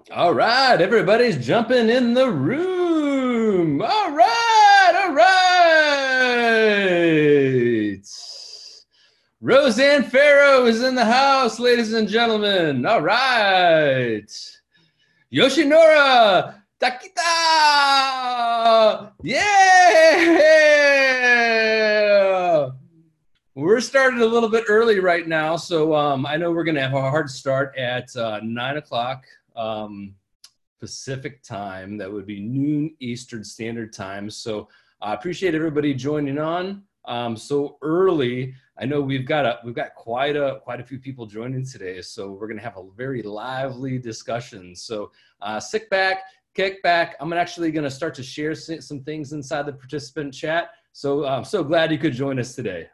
All right, everybody's jumping in the room. All right, all right. Roseanne Farrow is in the house, ladies and gentlemen. All right. Yoshinora Takita. Yeah. We're starting a little bit early right now, so I know we're going to have a hard start at 9 o'clock Pacific time. That would be noon Eastern Standard Time. So I appreciate everybody joining on so early. I know we've got quite a few people joining today, so we're going to have a very lively discussion. So sit back, kick back. I'm actually going to start to share some things inside the participant chat. So I'm so glad you could join us today.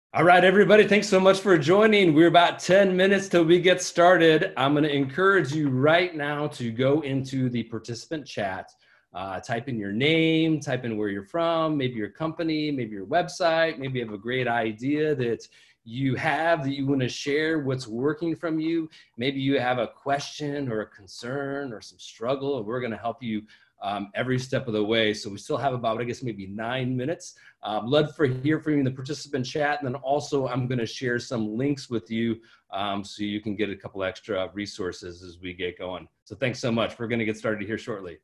All right, everybody, thanks so much for joining. We're about 10 minutes till we get started. I'm going to encourage you right now to go into the participant chat, type in your name, type in where you're from, maybe your company, maybe your website, maybe you have a great idea that you have that you want to share what's working from you. Maybe you have a question or a concern or some struggle, and we're going to help you every step of the way. So we still have about, I guess, maybe 9 minutes. Love to hear from you in the participant chat. And then also I'm going to share some links with you so you can get a couple extra resources as we get going. So thanks so much. We're going to get started here shortly.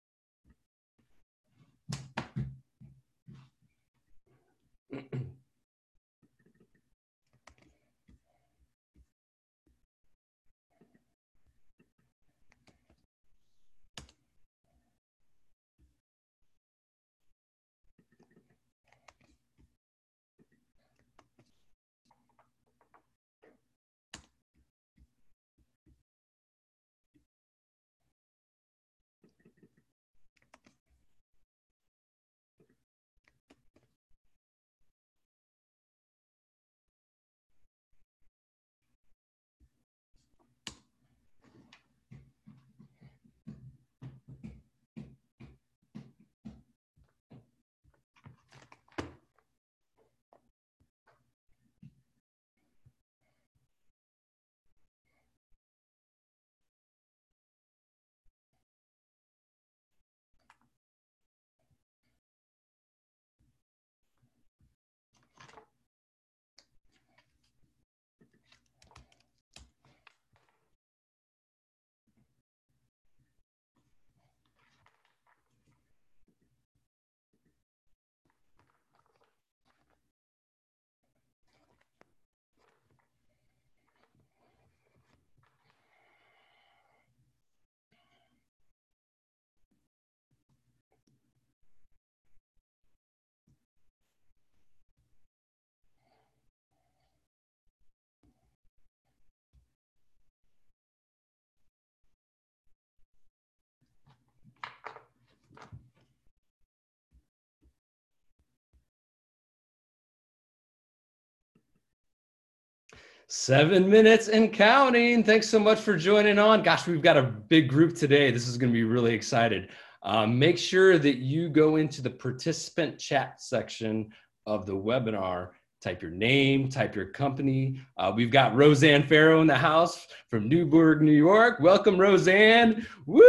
7 minutes and counting. Thanks so much for joining on. Gosh, we've got a big group today. This is going to be really excited. Make sure that you go into the participant chat section of the webinar. Type your name, type your company. We've got Roseanne Farrow in the house from Newburgh, New York. Welcome, Roseanne. Woo!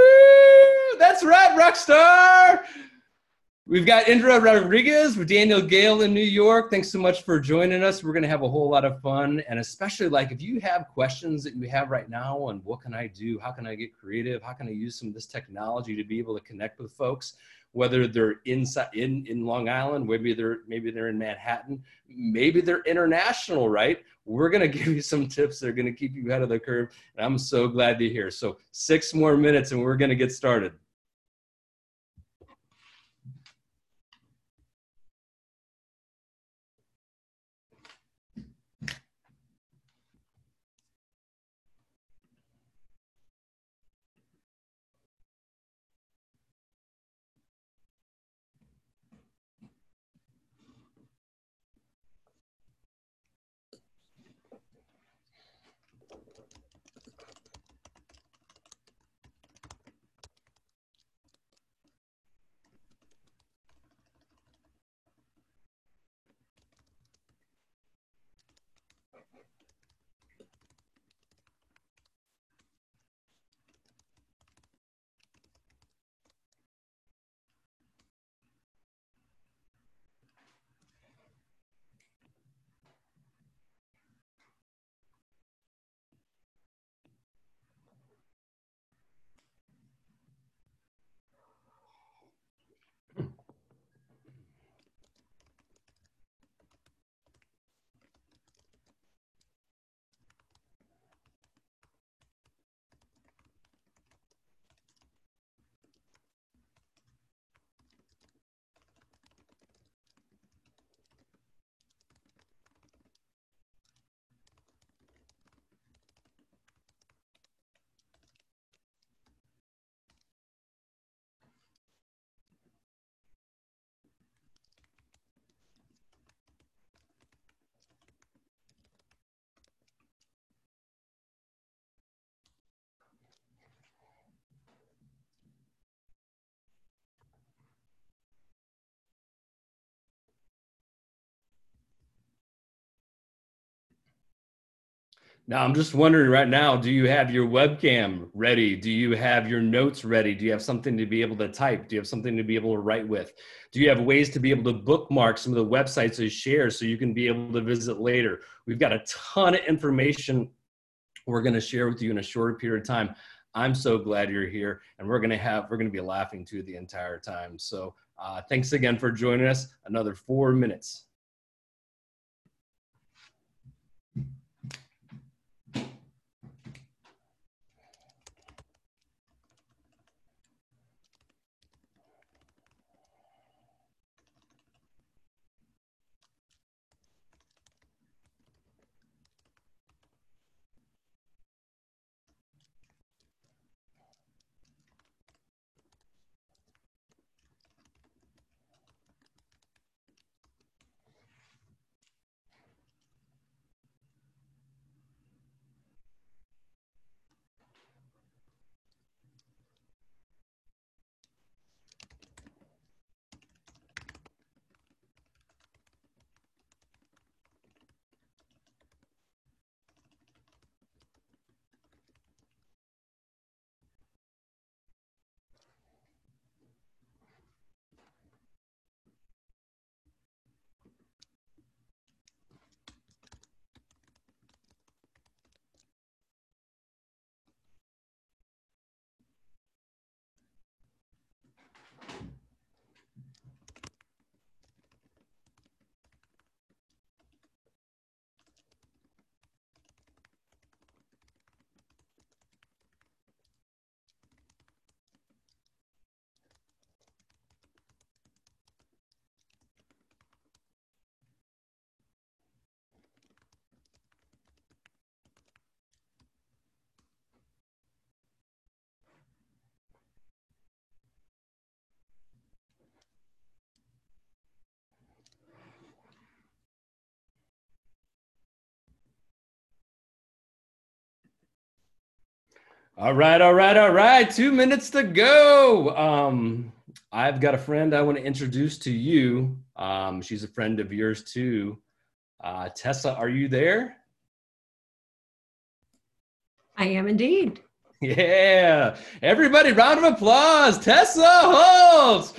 That's right, Rockstar. We've got Indra Rodriguez with Daniel Gale in New York. Thanks so much for joining us. We're going to have a whole lot of fun. And especially like if you have questions that you have right now on what can I do? How can I get creative? How can I use some of this technology to be able to connect with folks, whether they're inside in Long Island, maybe they're in Manhattan, maybe they're international, right? We're going to give you some tips that are going to keep you ahead of the curve. And I'm so glad to hear. So 6 more minutes and we're going to get started. Now, I'm just wondering right now, do you have your webcam ready? Do you have your notes ready? Do you have something to be able to type? Do you have something to be able to write with? Do you have ways to be able to bookmark some of the websites you share so you can be able to visit later? We've got a ton of information we're going to share with you in a shorter period of time. I'm so glad you're here, and we're going to be laughing too the entire time. So thanks again for joining us. Another 4 minutes. All right, all right, all right. 2 minutes to go. I've got a friend I want to introduce to you. She's a friend of yours too. Tessa, are you there? I am indeed. Yeah. Everybody, round of applause. Tessa Holtz.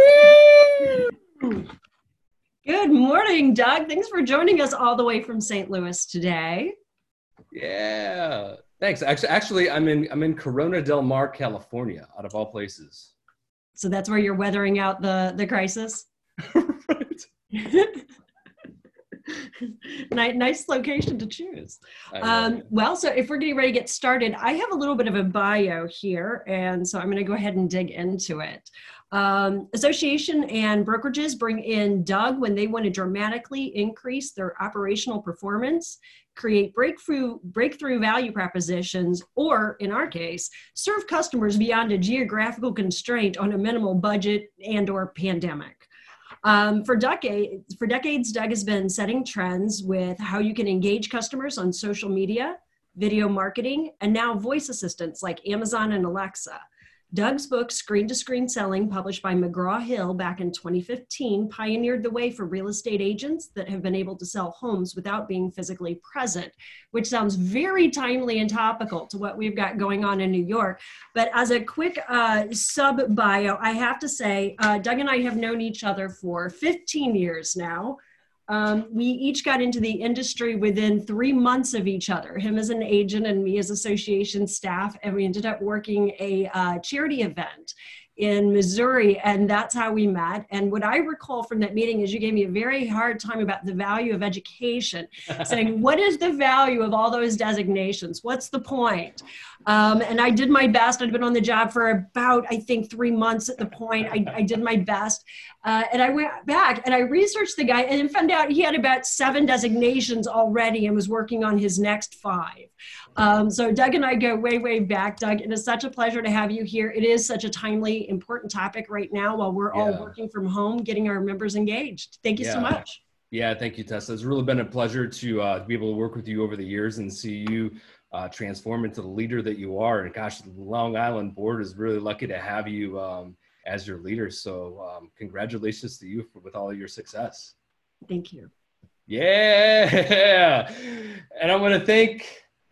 Woo! Good morning, Doug. Thanks for joining us all the way from St. Louis today. Yeah. Thanks. Actually, I'm in Corona del Mar, California, out of all places. So that's where you're weathering out the crisis? Right. Nice location to choose. Well, so if we're getting ready to get started, I have a little bit of a bio here, and so I'm going to go ahead and dig into it. Association and brokerages bring in Doug when they want to dramatically increase their operational performance, create breakthrough value propositions, or in our case, serve customers beyond a geographical constraint on a minimal budget and or pandemic. For decades, Doug has been setting trends with how you can engage customers on social media, video marketing, and now voice assistants like Amazon and Alexa. Doug's book, Screen to Screen Selling, published by McGraw-Hill back in 2015, pioneered the way for real estate agents that have been able to sell homes without being physically present, which sounds very timely and topical to what we've got going on in New York. But as a quick sub-bio, I have to say, Doug and I have known each other for 15 years now. We each got into the industry within 3 months of each other, him as an agent and me as association staff, and we ended up working a charity event in Missouri, and that's how we met. And what I recall from that meeting is you gave me a very hard time about the value of education, saying, what is the value of all those designations? What's the point? And I did my best. I'd been on the job for about, I think, 3 months at the point. I did my best. And I went back and I researched the guy and found out he had about 7 designations already and was working on his next 5. So Doug and I go way, way back. Doug, it is such a pleasure to have you here. It is such a timely, important topic right now while we're all working from home, getting our members engaged. Thank you so much. Yeah, thank you, Tessa. It's really been a pleasure to be able to work with you over the years and see you transform into the leader that you are. And gosh, the Long Island board is really lucky to have you as your leader. So congratulations to you with all of your success. Thank you. Yeah. And I want to thank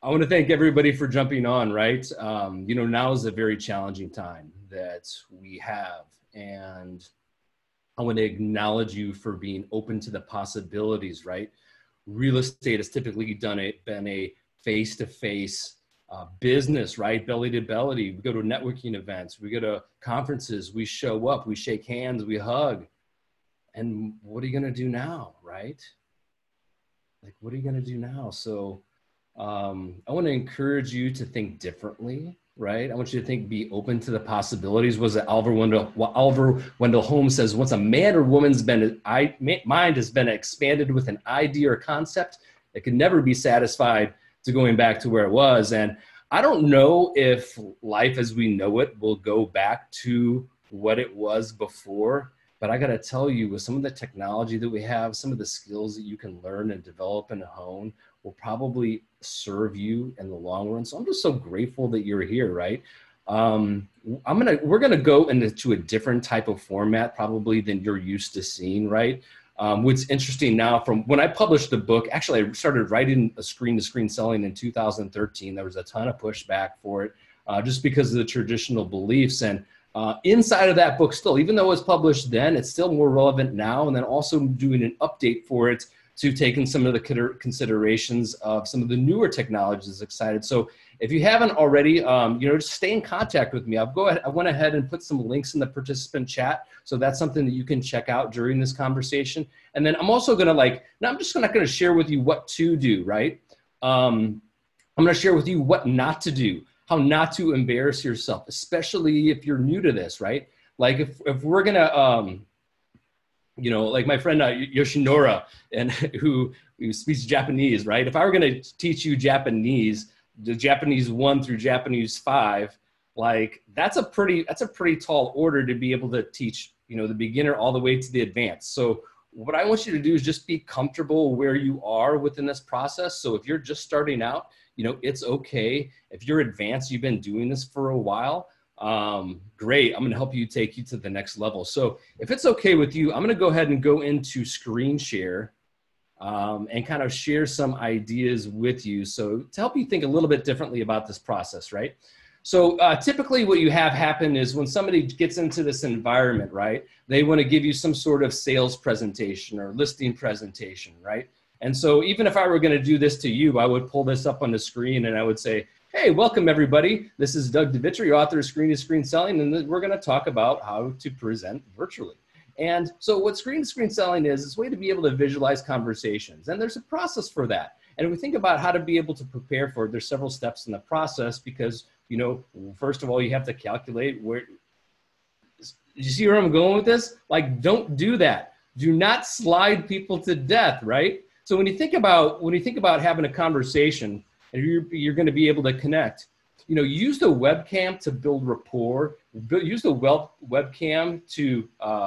I want to thank everybody for jumping on, right? Now is a very challenging time that we have. And I want to acknowledge you for being open to the possibilities, right? Real estate has typically been a face-to-face business, right? Belly to belly. We go to networking events, we go to conferences, we show up, we shake hands, we hug. And what are you going to do now, right? Like, what are you going to do now? So I want to encourage you to think differently, right? I want you to be open to the possibilities. Was it Oliver Wendell Holmes says, once a man or woman's mind has been expanded with an idea or concept, it can never be satisfied to going back to where it was. And I don't know if life as we know it will go back to what it was before, but I got to tell you, with some of the technology that we have, some of the skills that you can learn and develop and hone will probably serve you in the long run. So I'm just so grateful that you're here, right? We're gonna go into a different type of format probably than you're used to seeing, right? What's interesting now, from when I published the book, actually I started writing a screen-to-screen selling in 2013. There was a ton of pushback for it, just because of the traditional beliefs. And inside of that book still, even though it was published then, it's still more relevant now. And then also doing an update for it to take in some of the considerations of some of the newer technologies excited. So if you haven't already, just stay in contact with me. I went ahead and put some links in the participant chat. So that's something that you can check out during this conversation. And then I'm also gonna I'm just not gonna share with you what to do, right? I'm gonna share with you what not to do, how not to embarrass yourself, especially if you're new to this, right? Like if we're gonna, like my friend Yoshinora, and who speaks Japanese, right? If I were going to teach you Japanese, the Japanese 1 through Japanese 5, like that's a pretty tall order to be able to teach, the beginner all the way to the advanced. So what I want you to do is just be comfortable where you are within this process. So if you're just starting out, it's okay. If you're advanced, you've been doing this for a while, great. I'm going to help you take you to the next level. So if it's okay with you, I'm going to go ahead and go into screen share and kind of share some ideas with you. So to help you think a little bit differently about this process, right? So typically what you have happen is when somebody gets into this environment, right, they want to give you some sort of sales presentation or listing presentation, right? And so even if I were going to do this to you, I would pull this up on the screen and I would say, hey, welcome everybody. This is Doug DeVitri, author of Screen-to-Screen Selling, and we're going to talk about how to present virtually. And so what screen-to-screen selling is a way to be able to visualize conversations, and there's a process for that. And if we think about how to be able to prepare for it, there's several steps in the process because, first of all, you have to calculate where. You see where I'm going with this? Like, don't do that. Do not slide people to death, right? So when you think about having a conversation, and you're going to be able to connect, use the webcam to build rapport, use the webcam to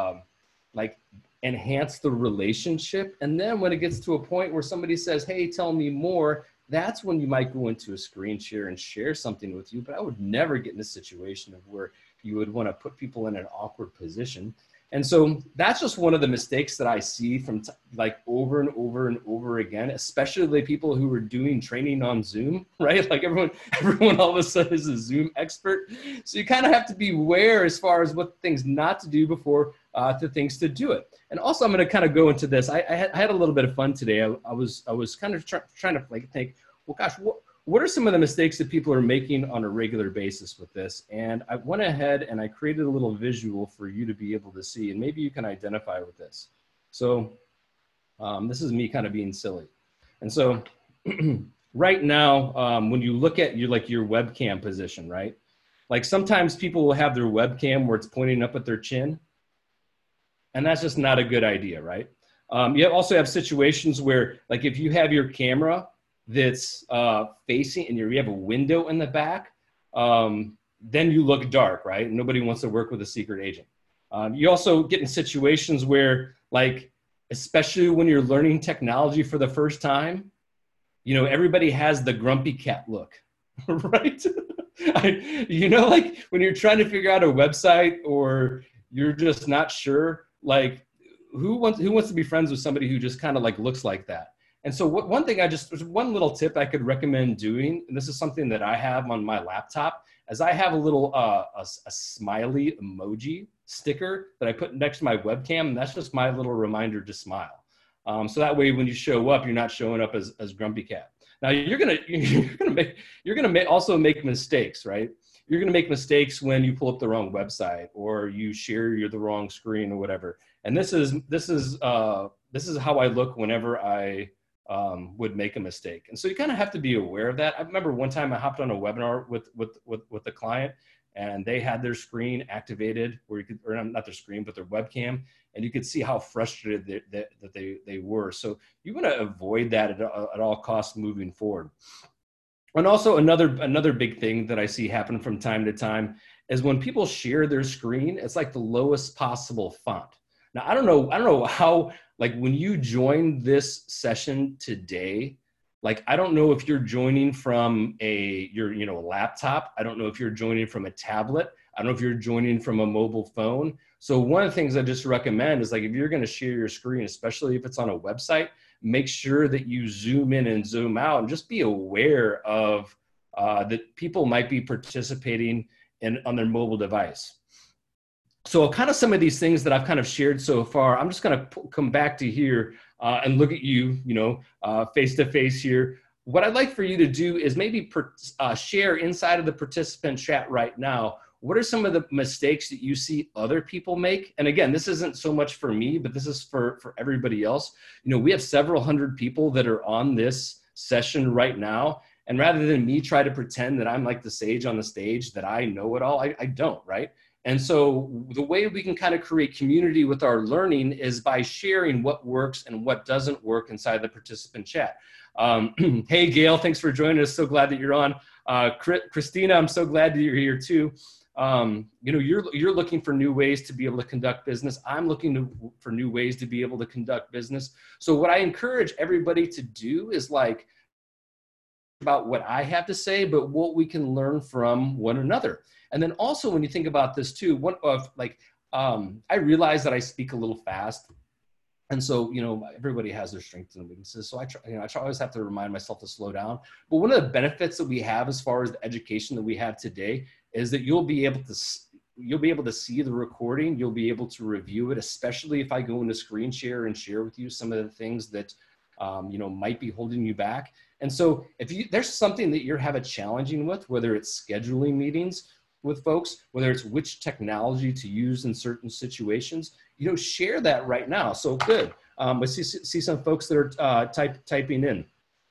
enhance the relationship. And then when it gets to a point where somebody says, hey, tell me more, that's when you might go into a screen share and share something with you. But I would never get in a situation of where you would want to put people in an awkward position. And so that's just one of the mistakes that I see from over and over and over again, especially the people who are doing training on Zoom, right? Like everyone all of a sudden is a Zoom expert. So you kind of have to be aware as far as what things not to do before the things to do it. And also I'm going to kind of go into this. I had a little bit of fun today. I was kind of trying to think, well, gosh, what are some of the mistakes that people are making on a regular basis with this? And I went ahead and I created a little visual for you to be able to see, and maybe you can identify with this. So this is me kind of being silly. And so right now, when you look at your webcam position, right? Like sometimes people will have their webcam where it's pointing up at their chin, and that's just not a good idea, right? You also have situations where, like if you have your camera that's facing and you have a window in the back, then you look dark, right? Nobody wants to work with a secret agent. You also get in situations where, like, especially when you're learning technology for the first time, everybody has the grumpy cat look, right? Like when you're trying to figure out a website or you're just not sure, like who wants to be friends with somebody who just kind of like looks like that? And so one thing one little tip I could recommend doing, and this is something that I have on my laptop, is I have a little, a smiley emoji sticker that I put next to my webcam. And that's just my little reminder to smile. So that way, when you show up, you're not showing up as Grumpy Cat. Now you're gonna also make mistakes, right? You're gonna make mistakes when you pull up the wrong website or you share the wrong screen or whatever. And this is how I look whenever I would make a mistake. And so you kind of have to be aware of that. I remember one time I hopped on a webinar with a client, and they had their screen activated, where you could, or not their screen, but their webcam, and you could see how frustrated they were. So you want to avoid that at all costs moving forward. And also another big thing that I see happen from time to time is when people share their screen, it's like the lowest possible font. Now, I don't know how, like when you join this session today, like, I don't know if you're joining from a laptop. I don't know if you're joining from a tablet. I don't know if you're joining from a mobile phone. So one of the things I just recommend is, like, if you're going to share your screen, especially if it's on a website, make sure that you zoom in and zoom out, and just be aware of that people might be participating on their mobile device. So kind of some of these things that I've kind of shared so far, I'm just going to come back to here and look at you, face to face here. What I'd like for you to do is maybe share inside of the participant chat right now. What are some of the mistakes that you see other people make? And again, this isn't so much for me, but this is for everybody else. We have several hundred people that are on this session right now. And rather than me try to pretend that I'm like the sage on the stage, that I know it all, I don't, right? And so the way we can kind of create community with our learning is by sharing what works and what doesn't work inside the participant chat. Hey, Gail, thanks for joining us. So glad that you're on. Christina, I'm so glad that you're here too. You're looking for new ways to be able to conduct business. I'm looking for new ways to be able to conduct business. So what I encourage everybody to do is, like, about what I have to say, but what we can learn from one another. And then also, when you think about this too, I realize that I speak a little fast. And so, everybody has their strengths and weaknesses. So I always have to remind myself to slow down. But one of the benefits that we have as far as the education that we have today is that you'll be able to see the recording. You'll be able to review it, especially if I go into screen share and share with you some of the things that, might be holding you back. And so if there's something that you're having challenging with, whether it's scheduling meetings with folks, whether it's which technology to use in certain situations, share that right now. So good. I see some folks that are typing in.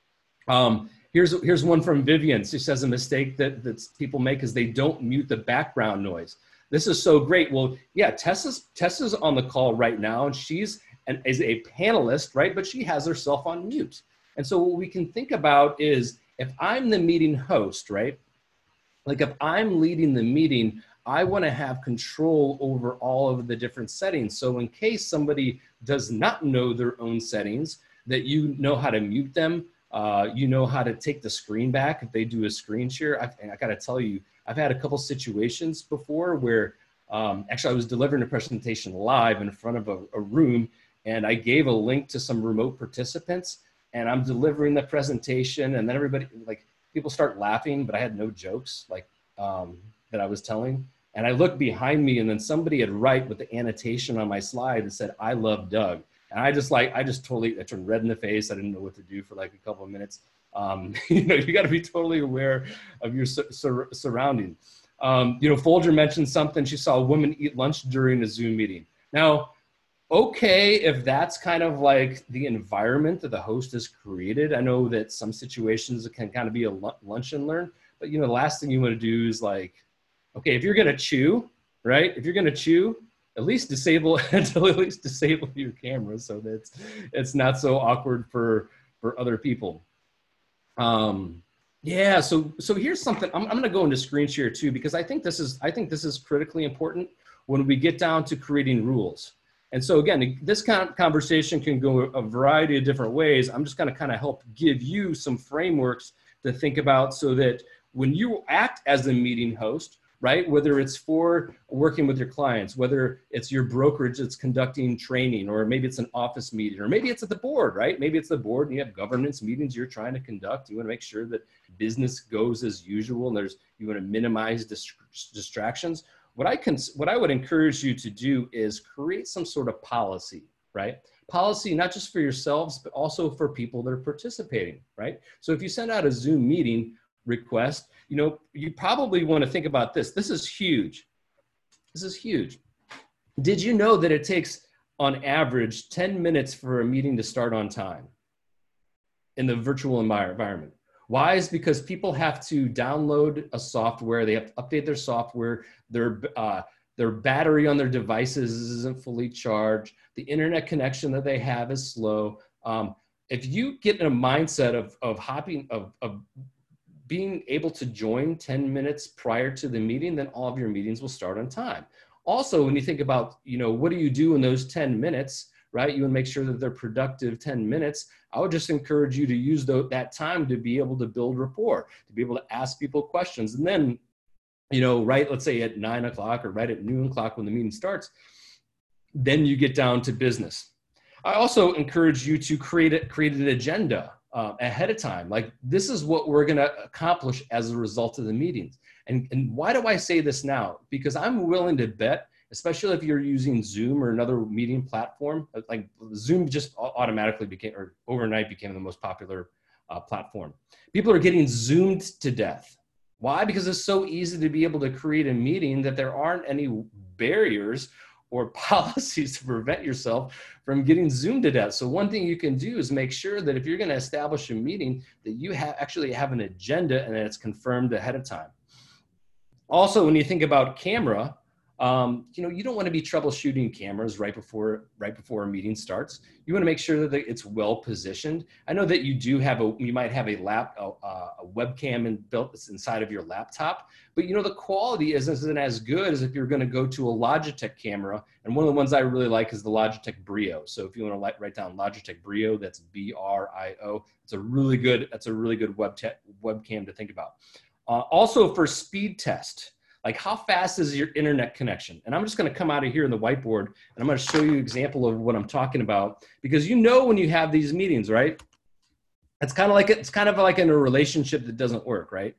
Here's one from Vivian. She says a mistake that people make is they don't mute the background noise. This is so great. Well, yeah, Tessa's on the call right now, and is a panelist, right? But she has herself on mute. And so what we can think about is, if I'm the meeting host, right? Like, if I'm leading the meeting, I want to have control over all of the different settings. So in case somebody does not know their own settings, that you know how to mute them, you know how to take the screen back if they do a screen share. I got to tell you, I've had a couple situations before where actually I was delivering a presentation live in front of a room, and I gave a link to some remote participants, and I'm delivering the presentation, and then everybody, like, people start laughing, but I had no jokes that I was telling. And I looked behind me, and then somebody had with the annotation on my slide that said, "I love Doug." And I turned red in the face. I didn't know what to do for like a couple of minutes. You got to be totally aware of your surrounding. Folger mentioned something. She saw a woman eat lunch during a Zoom meeting. Now, okay, if that's kind of like the environment that the host has created. I know that some situations it can kind of be a lunch and learn, but the last thing you want to do is, like, okay, if you're going to chew, right? If you're going to chew, at least disable your camera so that it's not so awkward for other people. Yeah, so here's something. I'm going to go into screen share too, because I think this is critically important when we get down to creating rules. And so again, this kind of conversation can go a variety of different ways. I'm just going to kind of help give you some frameworks to think about, so that when you act as the meeting host, right? Whether it's for working with your clients, whether it's your brokerage that's conducting training, or maybe it's an office meeting, or maybe it's at the board, right? Maybe it's the board and you have governance meetings you're trying to conduct. You want to make sure that business goes as usual, and you want to minimize distractions. What I would encourage you to do is create some sort of policy, right? Policy, not just for yourselves, but also for people that are participating, right? So if you send out a Zoom meeting request, you probably want to think about this. This is huge. This is huge. Did you know that it takes, on average, 10 minutes for a meeting to start on time in the virtual environment? Why? Is because people have to download a software, they have to update their software, their battery on their devices isn't fully charged, the internet connection that they have is slow. If you get in a mindset of being able to join 10 minutes prior to the meeting, then all of your meetings will start on time. Also, when you think about, what do you do in those 10 minutes, right? You want to make sure that they're productive 10 minutes. I would just encourage you to use that time to be able to build rapport, to be able to ask people questions. And then, right, let's say at 9 o'clock or right at noon o'clock when the meeting starts, then you get down to business. I also encourage you to create an agenda ahead of time. Like, this is what we're going to accomplish as a result of the meetings. And why do I say this now? Because I'm willing to bet, especially if you're using Zoom or another meeting platform, like Zoom just automatically overnight became the most popular platform. People are getting Zoomed to death. Why? Because it's so easy to be able to create a meeting that there aren't any barriers or policies to prevent yourself from getting Zoomed to death. So one thing you can do is make sure that if you're going to establish a meeting, that you actually have an agenda and that it's confirmed ahead of time. Also, when you think about camera, you don't want to be troubleshooting cameras right before a meeting starts. You want to make sure that it's well positioned. I know that you might have a webcam built inside of your laptop, but the quality isn't as good as if you're going to go to a Logitech camera. And one of the ones I really like is the Logitech Brio. So if you want to write down Logitech Brio, that's BRIO. It's a really good webcam to think about. Also for speed test. Like, how fast is your internet connection? And I'm just going to come out of here in the whiteboard and I'm going to show you an example of what I'm talking about, because when you have these meetings, right? It's kind of like in a relationship that doesn't work, right?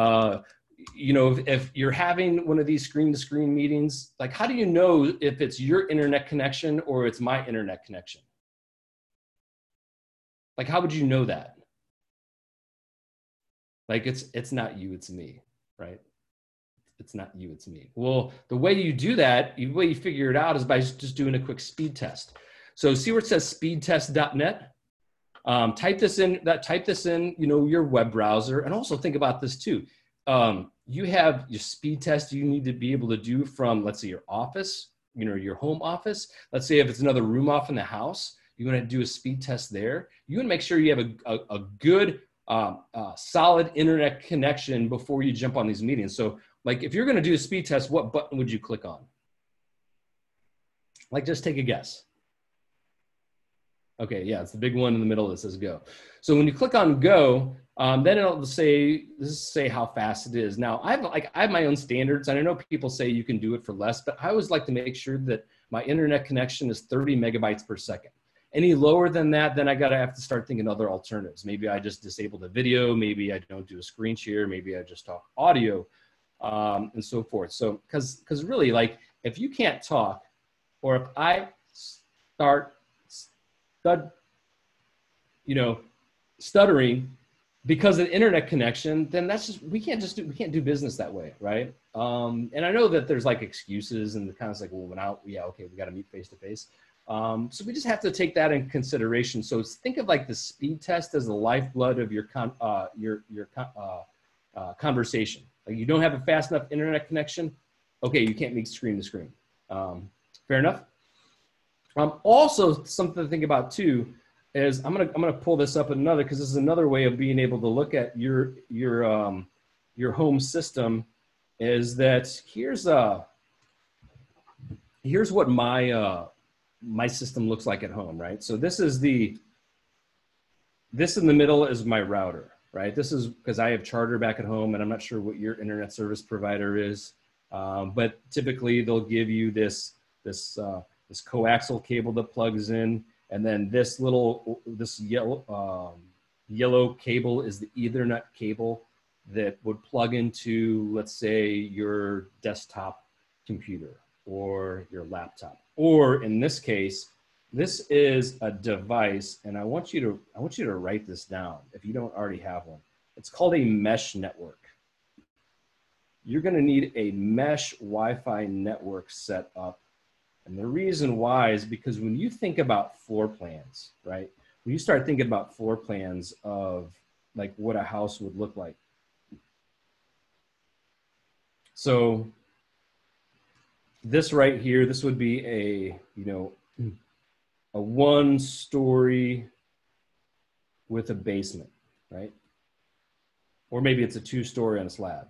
If you're having one of these screen-to-screen meetings, like, how do you know if it's your internet connection or it's my internet connection? Like, how would you know that? Like, it's not you, it's me, right? It's not you, it's me. Well, the way you do that, the way you figure it out is by just doing a quick speed test. So see where it says speedtest.net? Type this in, your web browser. And also think about this too. You have your speed test you need to be able to do from, let's say, your office, your home office. Let's say if it's another room off in the house, you want to do a speed test there. You want to make sure you have a good, solid internet connection before you jump on these meetings. So, like, if you're going to do a speed test, what button would you click on? Like, just take a guess. Okay, yeah, it's the big one in the middle that says go. So when you click on go, then it'll say how fast it is. Now, I have my own standards, and I know people say you can do it for less, but I always like to make sure that my internet connection is 30 megabytes per second. Any lower than that, then I have to start thinking other alternatives. Maybe I just disable the video. Maybe I don't do a screen share. Maybe I just talk audio. And so forth. So, because really, like, if you can't talk, or if I start stuttering because of the internet connection, then we can't do business that way, right? And I know that there's like excuses and the kind of like, well, we got to meet face to face. So we just have to take that in consideration. So think of like the speed test as the lifeblood of your conversation. Like, you don't have a fast enough internet connection, okay, you can't make screen to screen. Fair enough. Also, something to think about too is I'm gonna pull this up another, because this is another way of being able to look at your home system. Is that here's what my system looks like at home, right? So this in the middle is my router. Right? This is because I have Charter back at home, and I'm not sure what your internet service provider is. But typically they'll give you this coaxial cable that plugs in, and then this yellow cable is the Ethernet cable that would plug into, let's say, your desktop computer or your laptop. Or in this case, this is a device, and I want you to write this down if you don't already have one. It's called a mesh network. You're going to need a mesh Wi-Fi network set up. And the reason why is because when you think about floor plans, right? When you start thinking about floor plans of like what a house would look like. So this right here, this would be a 1-story with a basement, right? Or maybe it's a 2-story on a slab.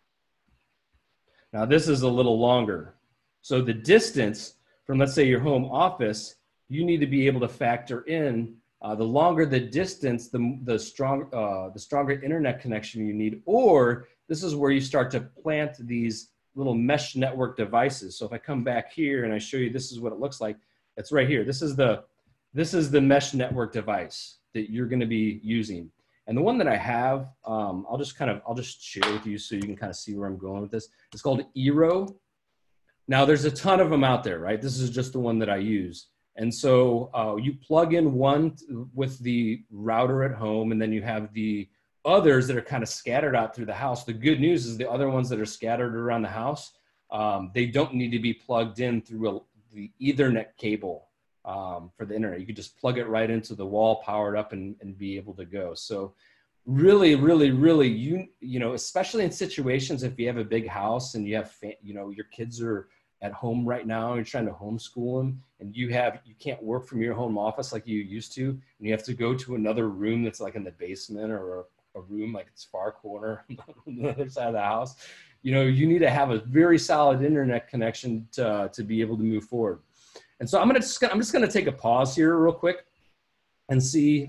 Now this is a little longer. So the distance from, let's say, your home office, you need to be able to factor in the longer the distance, the stronger internet connection you need. Or this is where you start to plant these little mesh network devices. So if I come back here and I show you, this is what it looks like. It's right here. This is the mesh network device that you're going to be using. And the one that I have, I'll just share with you so you can kind of see where I'm going with this. It's called Eero. Now there's a ton of them out there, right? This is just the one that I use. And so you plug in one with the router at home, and then you have the others that are kind of scattered out through the house. The good news is the other ones that are scattered around the house, they don't need to be plugged in through the Ethernet cable for the internet. You could just plug it right into the wall, power it up, and be able to go. So really, really, really, you know, especially in situations if you have a big house and you have, your kids are at home right now, and you're trying to homeschool them, and you can't work from your home office like you used to, and you have to go to another room that's like in the basement or a room like it's far corner on the other side of the house. You need to have a very solid internet connection to be able to move forward. And so I'm just going to take a pause here real quick and see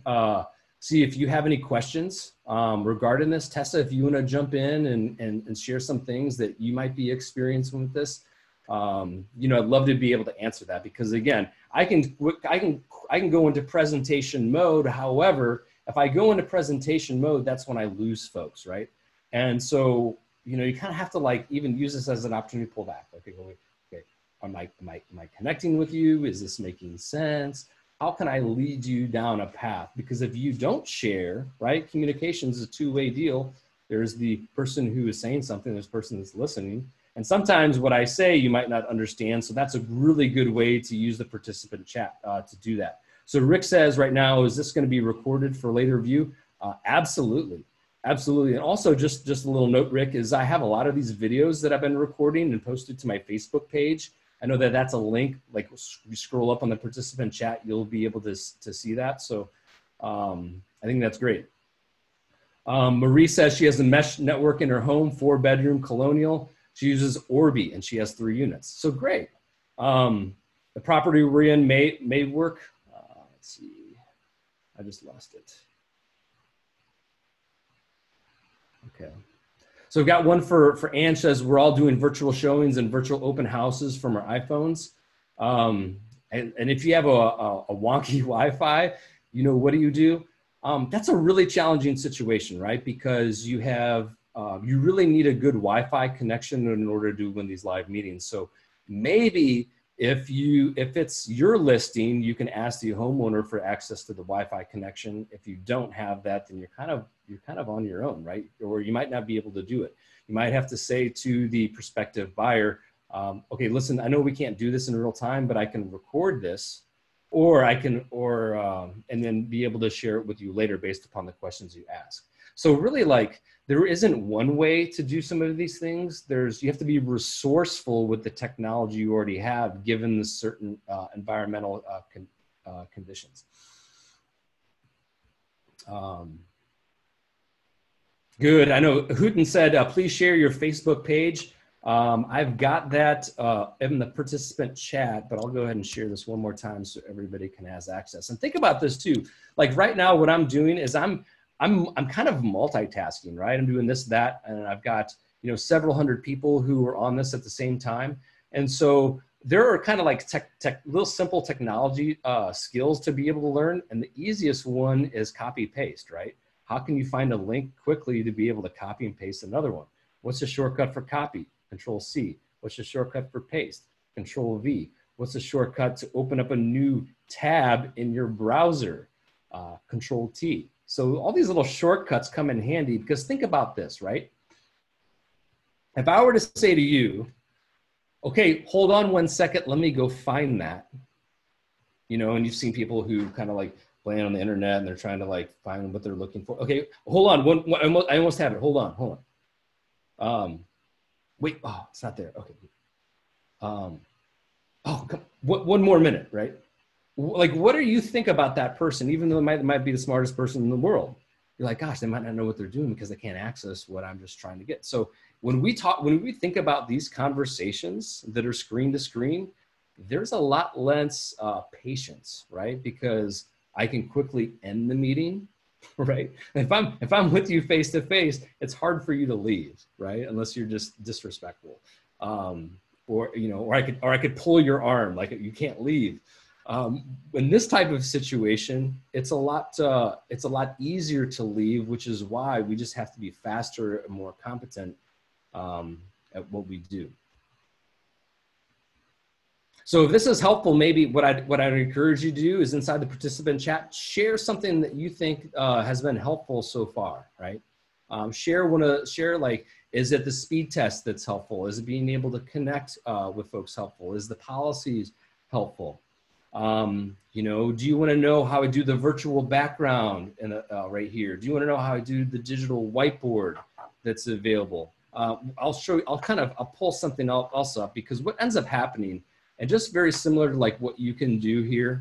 if you have any questions regarding this. Tessa, if you want to jump in and share some things that you might be experiencing with this, I'd love to be able to answer that, because again, I can go into presentation mode. However, if I go into presentation mode, that's when I lose folks, right? And so, you kind of have to even use this as an opportunity to pull back. Okay, am I connecting with you? Is this making sense? How can I lead you down a path? Because if you don't share, right, communication is a two-way deal. There's the person who is saying something, there's the person that's listening. And sometimes what I say, you might not understand. So that's a really good way to use the participant chat to do that. So Rick says right now, is this going to be recorded for later view? Absolutely. Absolutely. And also just a little note, Rick, is I have a lot of these videos that I've been recording and posted to my Facebook page. I know that that's a link, like you scroll up on the participant chat, you'll be able to see that. So I think that's great. Marie says she has a mesh network in her home, 4-bedroom colonial. She uses Orbi and she has 3 units. So great. The property we're in may work. Let's see, I just lost it. Okay. So we've got one for Ann. Says we're all doing virtual showings and virtual open houses from our iPhones. And if you have a wonky Wi-Fi, what do? That's a really challenging situation, right? Because you really need a good Wi-Fi connection in order to do one of these live meetings. So maybe if it's your listing, you can ask the homeowner for access to the Wi-Fi connection. If you don't have that, then you're kind of on your own, right? Or you might not be able to do it. You might have to say to the prospective buyer, okay, listen, I know we can't do this in real time, but I can record this, and then be able to share it with you later based upon the questions you ask. So really, there isn't one way to do some of these things. You have to be resourceful with the technology you already have, given the certain environmental conditions. Good. I know Hooten said, please share your Facebook page. I've got that in the participant chat, but I'll go ahead and share this one more time so everybody can have access. And think about this too. Like right now, what I'm doing is I'm kind of multitasking, right? I'm doing this, that, and I've got, several hundred people who are on this at the same time. And so there are kind of like little simple technology skills to be able to learn. And the easiest one is copy paste, right? How can you find a link quickly to be able to copy and paste another one? What's the shortcut for copy? Control C. What's the shortcut for paste? Control V. What's the shortcut to open up a new tab in your browser? Control T. So all these little shortcuts come in handy, because think about this, right? If I were to say to you, okay, hold on 1 second, let me go find that. And you've seen people who kind of like playing on the internet and they're trying to like find what they're looking for. Okay, hold on, I almost have it, hold on. Wait, oh, it's not there, okay. One more minute, right? Like, what do you think about that person, even though they might be the smartest person in the world? You're like, gosh, they might not know what they're doing because they can't access what I'm just trying to get. So when we think about these conversations that are screen to screen, there's a lot less patience, right? Because I can quickly end the meeting, right? If I'm with you face to face, it's hard for you to leave, right? Unless you're just disrespectful, or I could pull your arm, like you can't leave. In this type of situation, it's a lot easier to leave, which is why we just have to be faster and more competent at what we do. So if this is helpful, maybe what I'd encourage you to do is, inside the participant chat, share something that you think has been helpful so far, right? Share like, is it the speed test that's helpful? Is it being able to connect with folks helpful? Is the policies helpful? Do you want to know how I do the virtual background right here? Do you want to know how I do the digital whiteboard that's available? I'll pull something else up, because what ends up happening, and just very similar to like what you can do here,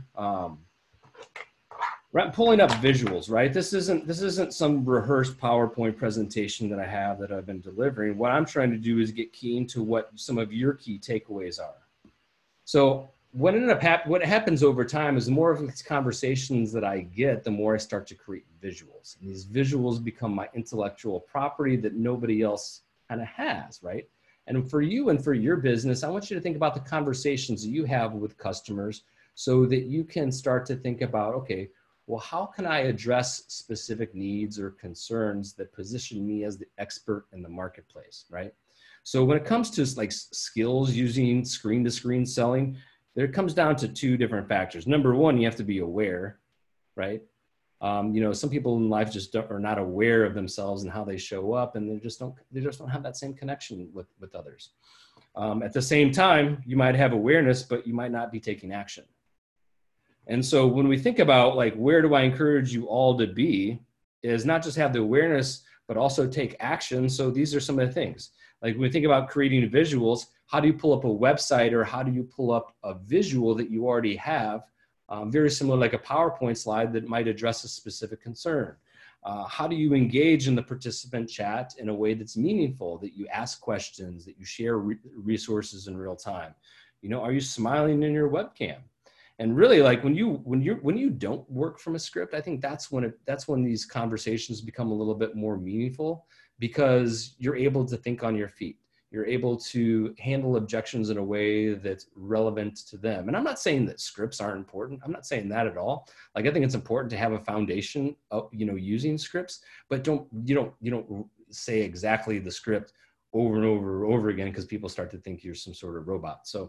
right, pulling up visuals, right? This isn't some rehearsed PowerPoint presentation that I have that I've been delivering. What I'm trying to do is get keen to what some of your key takeaways are. So what happens over time is, the more of these conversations that I get, the more I start to create visuals. And these visuals become my intellectual property that nobody else kind of has, right? And for you and for your business, I want you to think about the conversations that you have with customers, so that you can start to think about, okay, well, how can I address specific needs or concerns that position me as the expert in the marketplace, right? So when it comes to like skills using screen-to-screen selling, there comes down to two different factors. Number one, you have to be aware, right? Some people in life just are not aware of themselves and how they show up, and they just don't have that same connection with others. At the same time, you might have awareness, but you might not be taking action. And so when we think about like, where do I encourage you all to be, is not just have the awareness, but also take action. So these are some of the things. Like when we think about creating visuals, how do you pull up a website, or how do you pull up a visual that you already have? Very similar, like a PowerPoint slide that might address a specific concern. How do you engage in the participant chat in a way that's meaningful, that you ask questions, that you share resources in real time? Are you smiling in your webcam? And really, like when you don't work from a script, I think that's when these conversations become a little bit more meaningful, because you're able to think on your feet. You're able to handle objections in a way that's relevant to them. And I'm not saying that scripts aren't important. I'm not saying that at all. Like, I think it's important to have a foundation of, using scripts, but you don't say exactly the script over and over and over again, because people start to think you're some sort of robot. So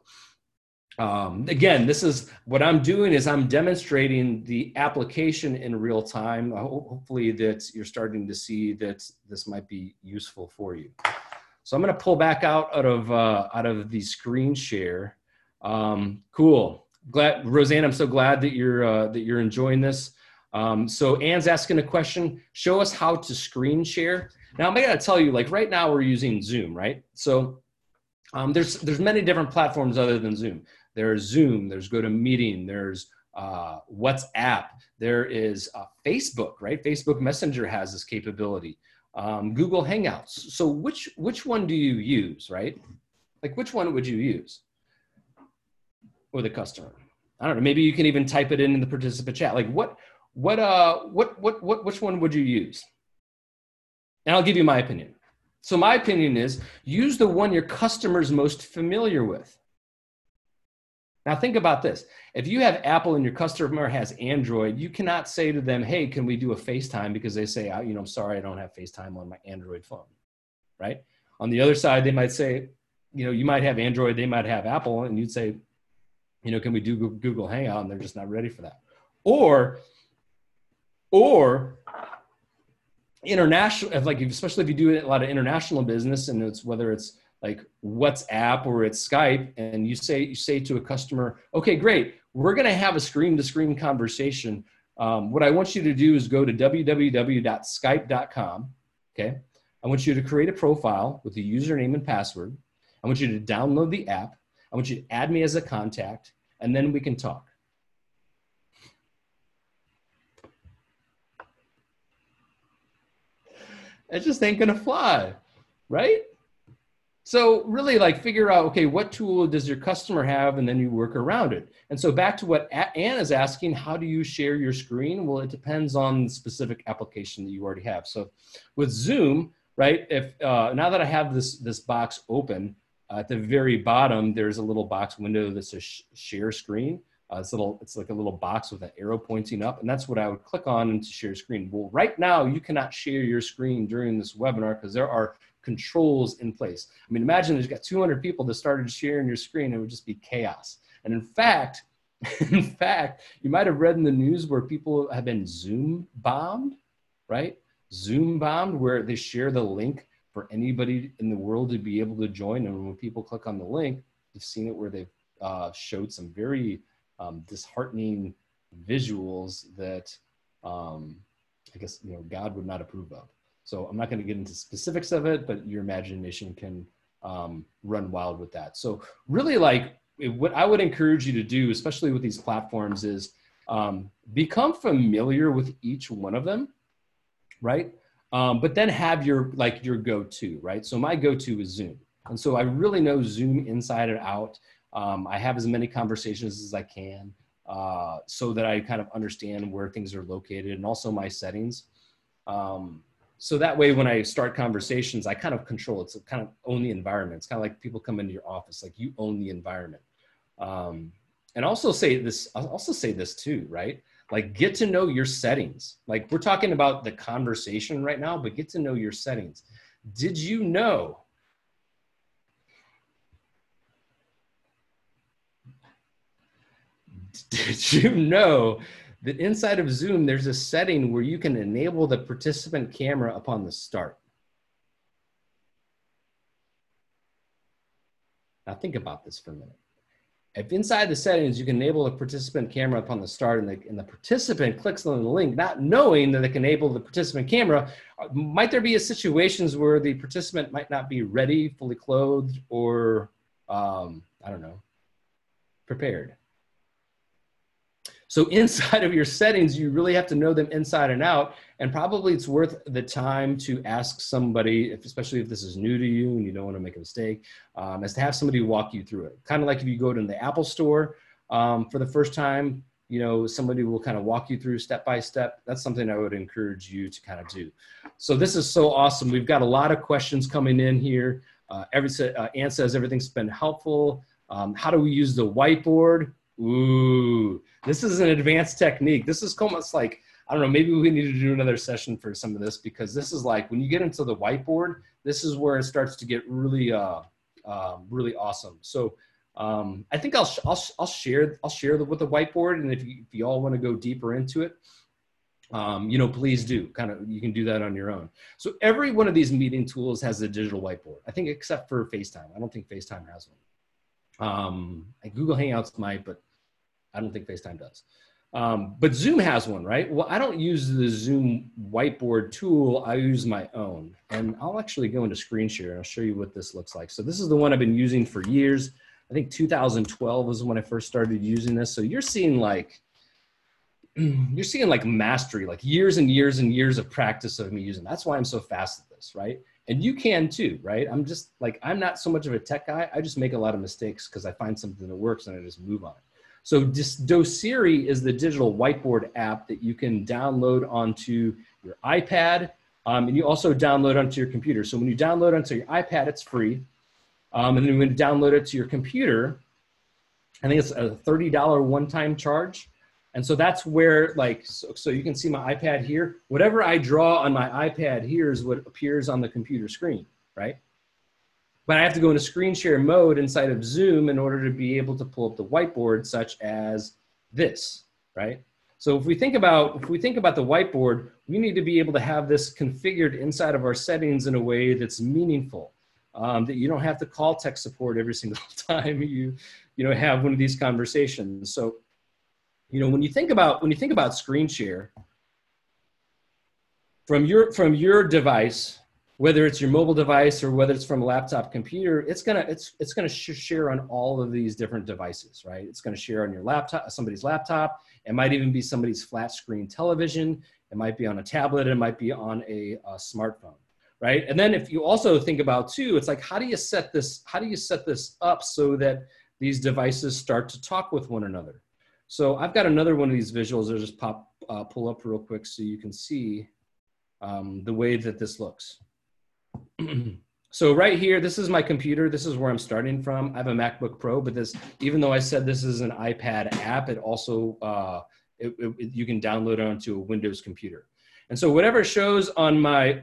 again, this is what I'm doing, is I'm demonstrating the application in real time. Hopefully that you're starting to see that this might be useful for you. So I'm going to pull back out of the screen share. Cool. Roseanne, I'm so glad that you're enjoying this. So Anne's asking a question. Show us how to screen share. Now I gotta tell you, like right now we're using Zoom, right? So there's many different platforms other than Zoom. There's Zoom. There's GoToMeeting. There's WhatsApp. There is Facebook, right? Facebook Messenger has this capability. Google Hangouts. So which one do you use, right? Like, which one would you use for the customer? I don't know. Maybe you can even type it in the participant chat. Like, which one would you use? And I'll give you my opinion. So my opinion is use the one your customer's most familiar with. Now think about this. If you have Apple and your customer has Android, you cannot say to them, hey, can we do a FaceTime? Because they say, I'm sorry, I don't have FaceTime on my Android phone, right? On the other side, they might say, you might have Android, they might have Apple, and you'd say, can we do Google Hangout? And they're just not ready for that. Or international, especially if you do a lot of international business, and whether it's like WhatsApp or it's Skype, and you say to a customer, okay, great, we're going to have a screen-to-screen conversation. What I want you to do is go to www.skype.com. Okay, I want you to create a profile with a username and password. I want you to download the app. I want you to add me as a contact, and then we can talk. It just ain't gonna fly, right? So really figure out, okay, what tool does your customer have, and then you work around it. And so back to what Ann is asking, how do you share your screen? Well, it depends on the specific application that you already have. So with Zoom, right, if now that I have this box open, at the very bottom, there's a little box window that says share screen. It's like a little box with an arrow pointing up, and that's what I would click on to share screen. Well, right now you cannot share your screen during this webinar because there are controls in place. I mean, imagine there's got 200 people that started sharing your screen. It would just be chaos. And in fact, you might have read in the news where people have been Zoom bombed, right? Zoom bombed, where they share the link for anybody in the world to be able to join. And when people click on the link, you've seen it where they've showed some very disheartening visuals that I guess God would not approve of. So I'm not going to get into specifics of it, but your imagination can run wild with that. So really, what I would encourage you to do, especially with these platforms, is become familiar with each one of them, right? But then have your go-to, right? So my go-to is Zoom. And so I really know Zoom inside and out. I have as many conversations as I can so that I kind of understand where things are located, and also my settings. So that way, when I start conversations, I kind of control it. So kind of own the environment. It's kind of like people come into your office, like you own the environment. And I'll also say this too, right? Like, get to know your settings. Like, we're talking about the conversation right now, but get to know your settings. Did you know that inside of Zoom, there's a setting where you can enable the participant camera upon the start? Now think about this for a minute. If inside the settings, you can enable the participant camera upon the start, and the participant clicks on the link, not knowing that they can enable the participant camera, might there be situations where the participant might not be ready, fully clothed, or I don't know, prepared? So inside of your settings, you really have to know them inside and out. And probably it's worth the time to ask somebody, especially if this is new to you and you don't want to make a mistake, is to have somebody walk you through it. Kind of like if you go to the Apple store for the first time, somebody will kind of walk you through step by step. That's something I would encourage you to kind of do. So this is so awesome. We've got a lot of questions coming in here. Ann says everything's been helpful. How do we use the whiteboard? Ooh, this is an advanced technique. This is almost like, I don't know, maybe we need to do another session for some of this, because this is like, when you get into the whiteboard, this is where it starts to get really, really awesome. So I think I'll share with the whiteboard. And if you all want to go deeper into it, please do. You can do that on your own. So every one of these meeting tools has a digital whiteboard, I think, except for FaceTime. I don't think FaceTime has one. Google Hangouts might, but I don't think FaceTime does. But Zoom has one, right? Well, I don't use the Zoom whiteboard tool. I use my own. And I'll actually go into screen share and I'll show you what this looks like. So this is the one I've been using for years. I think 2012 was when I first started using this. So you're seeing like mastery, like years and years and years of practice of me using. That's why I'm so fast at this, right? And you can too, right? I'm not so much of a tech guy. I just make a lot of mistakes because I find something that works and I just move on it. So Doceri is the digital whiteboard app that you can download onto your iPad, And you also download onto your computer. So when you download onto your iPad, it's free. And then when you download it to your computer, I think it's a $30 one-time charge. And so that's where, like, so you can see my iPad here. Whatever I draw on my iPad here is what appears on the computer screen, right? But I have to go into screen share mode inside of Zoom in order to be able to pull up the whiteboard, such as this, right? So if we think about the whiteboard, we need to be able to have this configured inside of our settings in a way that's meaningful, that you don't have to call tech support every single time you have one of these conversations. So, when you think about screen share from your device, whether it's your mobile device or whether it's from a laptop computer, it's gonna share on all of these different devices, right? It's gonna share on your laptop, somebody's laptop. It might even be somebody's flat screen television. It might be on a tablet. It might be on a smartphone, right? And then if you also think about too, it's like, how do you set this up so that these devices start to talk with one another? So I've got another one of these visuals. I'll just pull up real quick so you can see the way that this looks. So right here, this is my computer. This is where I'm starting from. I have a MacBook Pro, but even though I said this is an iPad app, it also, you can download it onto a Windows computer. And so whatever shows on my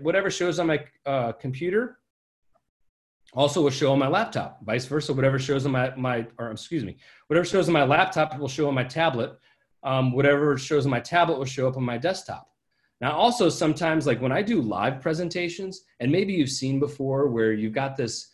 computer also will show on my laptop. Vice versa, whatever shows on whatever shows on my laptop will show on my tablet. Whatever shows on my tablet will show up on my desktop. Now, also sometimes, like when I do live presentations, and maybe you've seen before where you've got this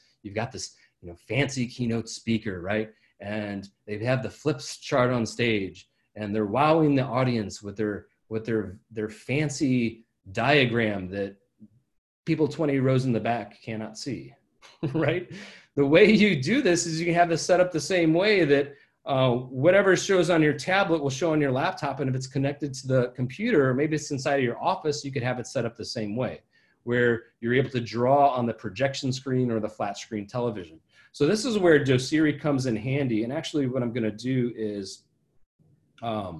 fancy keynote speaker, right? And they have the flips chart on stage, and they're wowing the audience with their fancy diagram that people 20 rows in the back cannot see, right? The way you do this is you can have this set up the same way that whatever shows on your tablet will show on your laptop. And if it's connected to the computer, or maybe it's inside of your office, you could have it set up the same way, where you're able to draw on the projection screen or the flat screen television. So this is where Doceri comes in handy. And actually what I'm gonna do is, I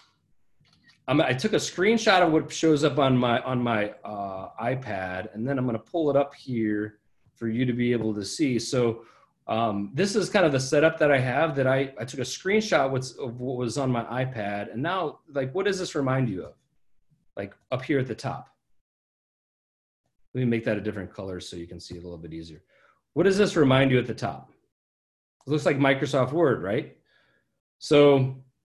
took a screenshot of what shows up on my iPad, and then I'm gonna pull it up here for you to be able to see. So this is kind of the setup that I have, that I took a screenshot of what was on my iPad. And now, like, what does this remind you of? Like up here at the top. Let me make that a different color so you can see it a little bit easier. What does this remind you at the top? It looks like Microsoft Word, right? So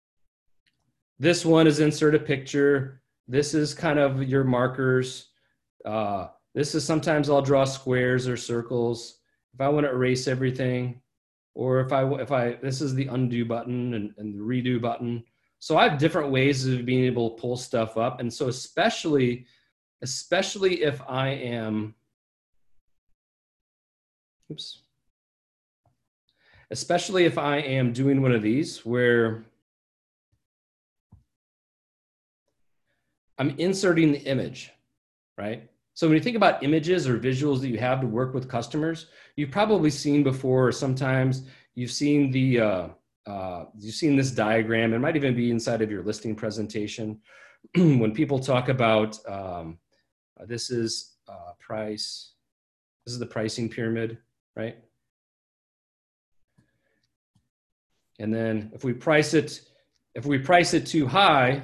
this one is insert a picture. This is kind of your markers. This is sometimes I'll draw squares or circles. If I want to erase everything, or this is the undo button and the redo button. So I have different ways of being able to pull stuff up. And so especially if I am, especially if I am doing one of these where I'm inserting the image, right? So when you think about images or visuals that you have to work with customers, you've probably seen before, or sometimes you've seen this diagram. It might even be inside of your listing presentation. When people talk about, this is price, this is the pricing pyramid, right? And then if we price it too high,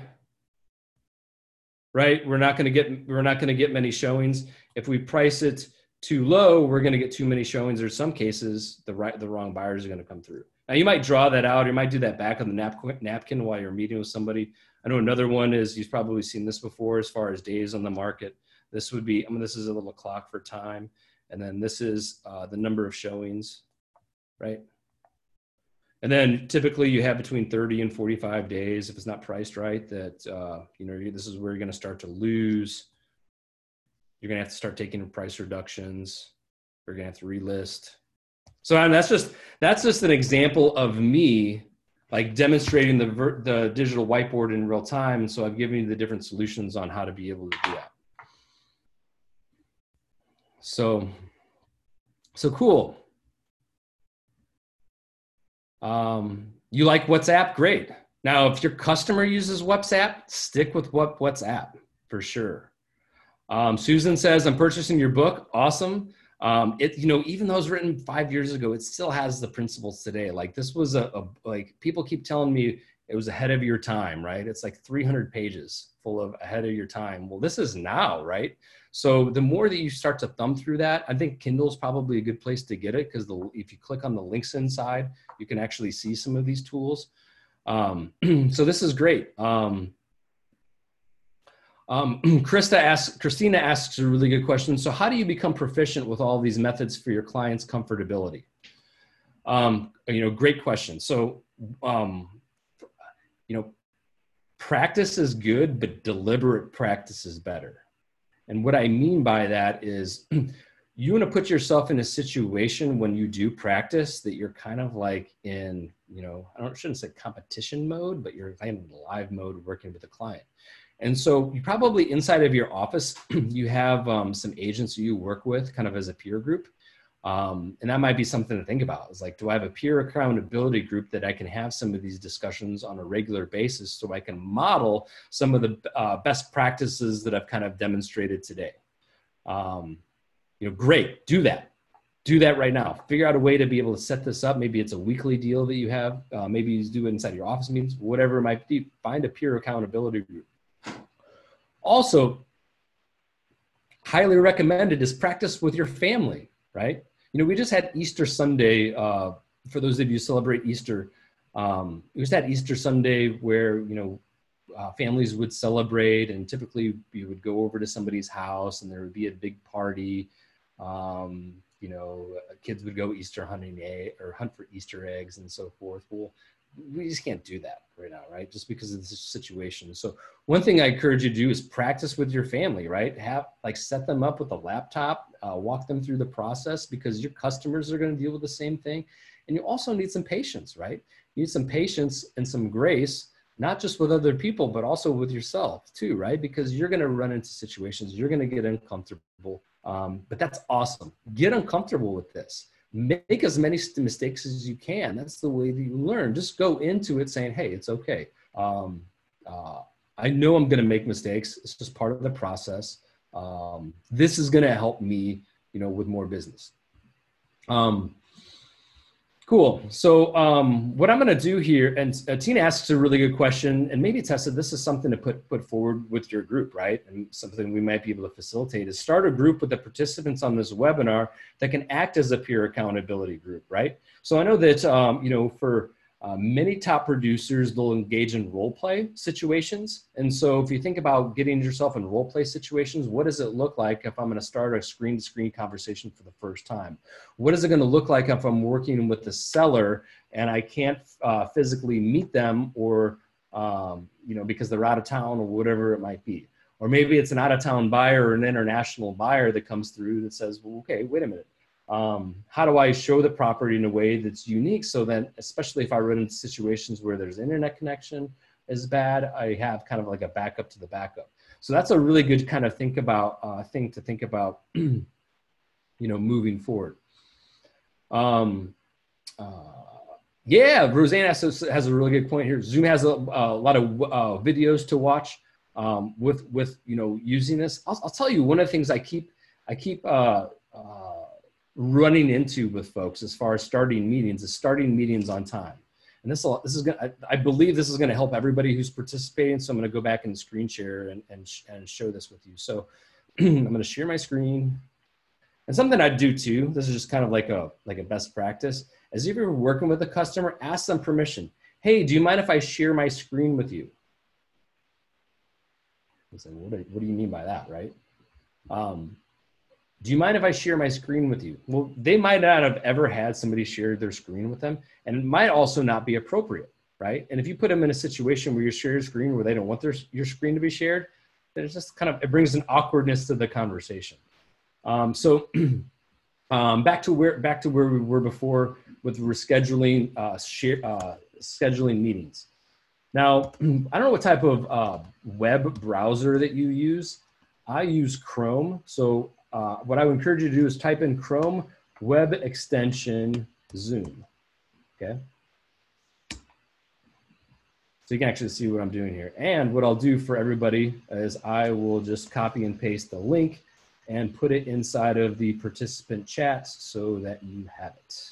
right, we're not going to get many showings. If we price it too low, we're going to get too many showings. Or in some cases, the wrong buyers are going to come through. Now you might draw that out. You might do that back on the napkin while you're meeting with somebody. I know another one is, you've probably seen this before, as far as days on the market. This would be, this is a little clock for time, and then this is the number of showings, right? And then typically you have between 30 and 45 days, if it's not priced right, that, this is where you're going to start to lose. You're going to have to start taking price reductions. You're going to have to relist. So that's just an example of me, like, demonstrating the digital whiteboard in real time. And so I've given you the different solutions on how to be able to do that. So cool. You like WhatsApp? Great. Now, if your customer uses WhatsApp, stick with WhatsApp for sure. Susan says, I'm purchasing your book. Awesome. Even though it was written 5 years ago, it still has the principles today. Like this was like people keep telling me it was ahead of your time, right? It's like 300 pages full of ahead of your time. Well, this is now, right? So the more that you start to thumb through that, I think Kindle's probably a good place to get it because if you click on the links inside, you can actually see some of these tools. So this is great. Christina asks a really good question. So how do you become proficient with all these methods for your clients' comfortability? Great question. So, practice is good, but deliberate practice is better. And what I mean by that is you want to put yourself in a situation when you do practice that you're kind of like in, shouldn't say competition mode, but you're kind of in live mode working with a client. And so you probably inside of your office, you have some agents who you work with kind of as a peer group. And that might be something to think about. It's like, do I have a peer accountability group that I can have some of these discussions on a regular basis so I can model some of the best practices that I've kind of demonstrated today? Great, do that. Do that right now. Figure out a way to be able to set this up. Maybe it's a weekly deal that you have. Maybe you do it inside your office meetings, whatever it might be. Find a peer accountability group. Also, highly recommended is practice with your family, right? We just had Easter Sunday. For those of you who celebrate Easter, we just had Easter Sunday where, families would celebrate, and typically you would go over to somebody's house and there would be a big party. Kids would go Easter hunting or hunt for Easter eggs and so forth. Well, we just can't do that right now, right? Just because of this situation. So one thing I encourage you to do is practice with your family, right? Set them up with a laptop, walk them through the process because your customers are going to deal with the same thing. And you also need some patience, right? You need some patience and some grace, not just with other people, but also with yourself too, right? Because you're going to run into situations, you're going to get uncomfortable. But that's awesome. Get uncomfortable with this. Make as many mistakes as you can. That's the way that you learn. Just go into it saying, hey, it's okay. I know I'm going to make mistakes. It's just part of the process. This is going to help me, with more business. Cool. So what I'm going to do here, and Tina asks a really good question, and maybe Tessa, this is something to put forward with your group, right? And something we might be able to facilitate is start a group with the participants on this webinar that can act as a peer accountability group, right? So I know that, for many top producers, they'll engage in role play situations. And so if you think about getting yourself in role play situations, what does it look like if I'm going to start a screen-to-screen conversation for the first time? What is it going to look like if I'm working with the seller and I can't physically meet them or, because they're out of town or whatever it might be? Or maybe it's an out-of-town buyer or an international buyer that comes through that says, well, okay, wait a minute. How do I show the property in a way that's unique so that, especially if I run into situations where there's internet connection is bad, I have kind of like a backup to the backup. So that's a really good kind of thing to think about, moving forward. Yeah, Roseanne has a really good point here. Zoom has a lot of videos to watch with using this. I'll tell you one of the things I keep running into with folks as far as starting meetings on time. And I believe this is going to help everybody who's participating. So I'm going to go back and screen share and show this with you. So I'm going to share my screen. And something I do too, this is just kind of like a best practice, is if you're working with a customer, ask them permission. Hey, do you mind if I share my screen with you? I say, what do you mean by that, right? Do you mind if I share my screen with you? Well, they might not have ever had somebody share their screen with them, and it might also not be appropriate, right? And if you put them in a situation where you share your screen where they don't want your screen to be shared, then it's just it brings an awkwardness to the conversation. So back to where we were before with rescheduling, scheduling meetings. Now, I don't know what type of web browser that you use. I use Chrome. So what I would encourage you to do is type in Chrome web extension Zoom, okay? So you can actually see what I'm doing here. And what I'll do for everybody is I will just copy and paste the link and put it inside of the participant chat so that you have it.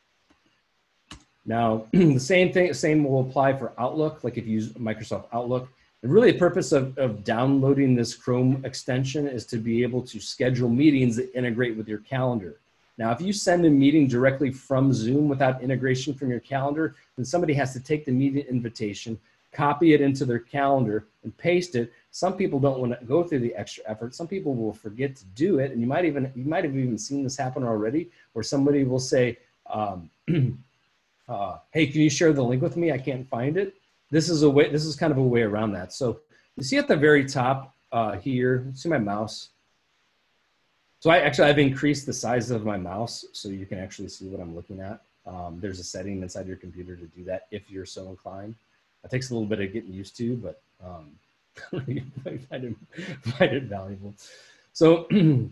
Now, the same will apply for Outlook, like if you use Microsoft Outlook. And really the purpose of downloading this Chrome extension is to be able to schedule meetings that integrate with your calendar. Now, if you send a meeting directly from Zoom without integration from your calendar, then somebody has to take the meeting invitation, copy it into their calendar, and paste it. Some people don't want to go through the extra effort. Some people will forget to do it, and you might have even seen this happen already, where somebody will say, "Hey, can you share the link with me? I can't find it." This is kind of a way around that. So you see at the very top here, see my mouse. So I've increased the size of my mouse so you can actually see what I'm looking at. There's a setting inside your computer to do that if you're so inclined. It takes a little bit of getting used to, but I find it valuable. So,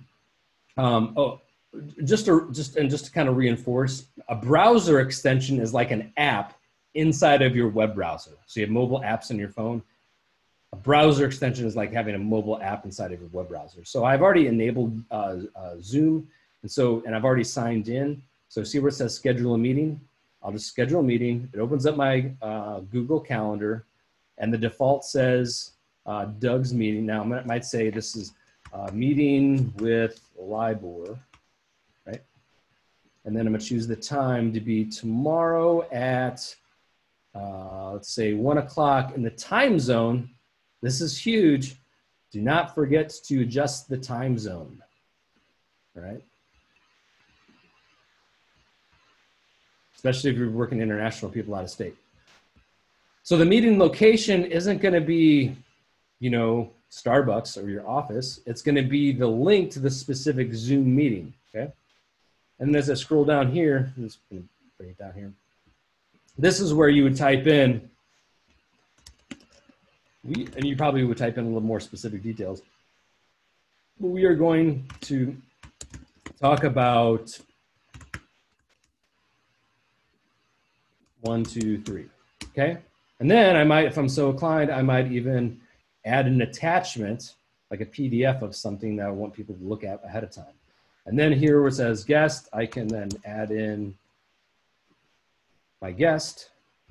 just to kind of reinforce, a browser extension is like an app inside of your web browser. So you have mobile apps on your phone. A browser extension is like having a mobile app inside of your web browser. So I've already enabled Zoom, and I've already signed in. So see where it says schedule a meeting? I'll just schedule a meeting. It opens up my Google Calendar, and the default says Doug's meeting. Now I might say this is meeting with Libor, right? And then I'm gonna choose the time to be tomorrow at, let's say 1 o'clock in the time zone. This is huge. Do not forget to adjust the time zone, right? Especially if you're working international people out of state. So the meeting location isn't going to be, Starbucks or your office. It's going to be the link to the specific Zoom meeting, okay? And as I scroll down here, I'm just going to bring it down here. This is where you would type in, and you probably would type in a little more specific details. But we are going to talk about 1, 2, 3, okay? And then I might, if I'm so inclined, I might even add an attachment, like a PDF of something that I want people to look at ahead of time. And then here where it says guest, I can then add in my guest,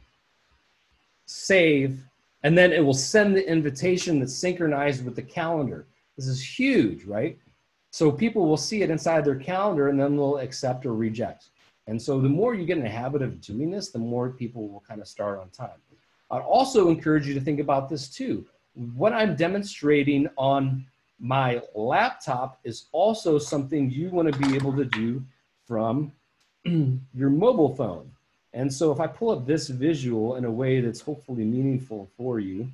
save, and then it will send the invitation that's synchronized with the calendar. This is huge, right? So people will see it inside their calendar and then they'll accept or reject. And so the more you get in the habit of doing this, the more people will kind of start on time. I'd also encourage you to think about this too. What I'm demonstrating on my laptop is also something you want to be able to do from your mobile phone. And so if I pull up this visual in a way that's hopefully meaningful for you,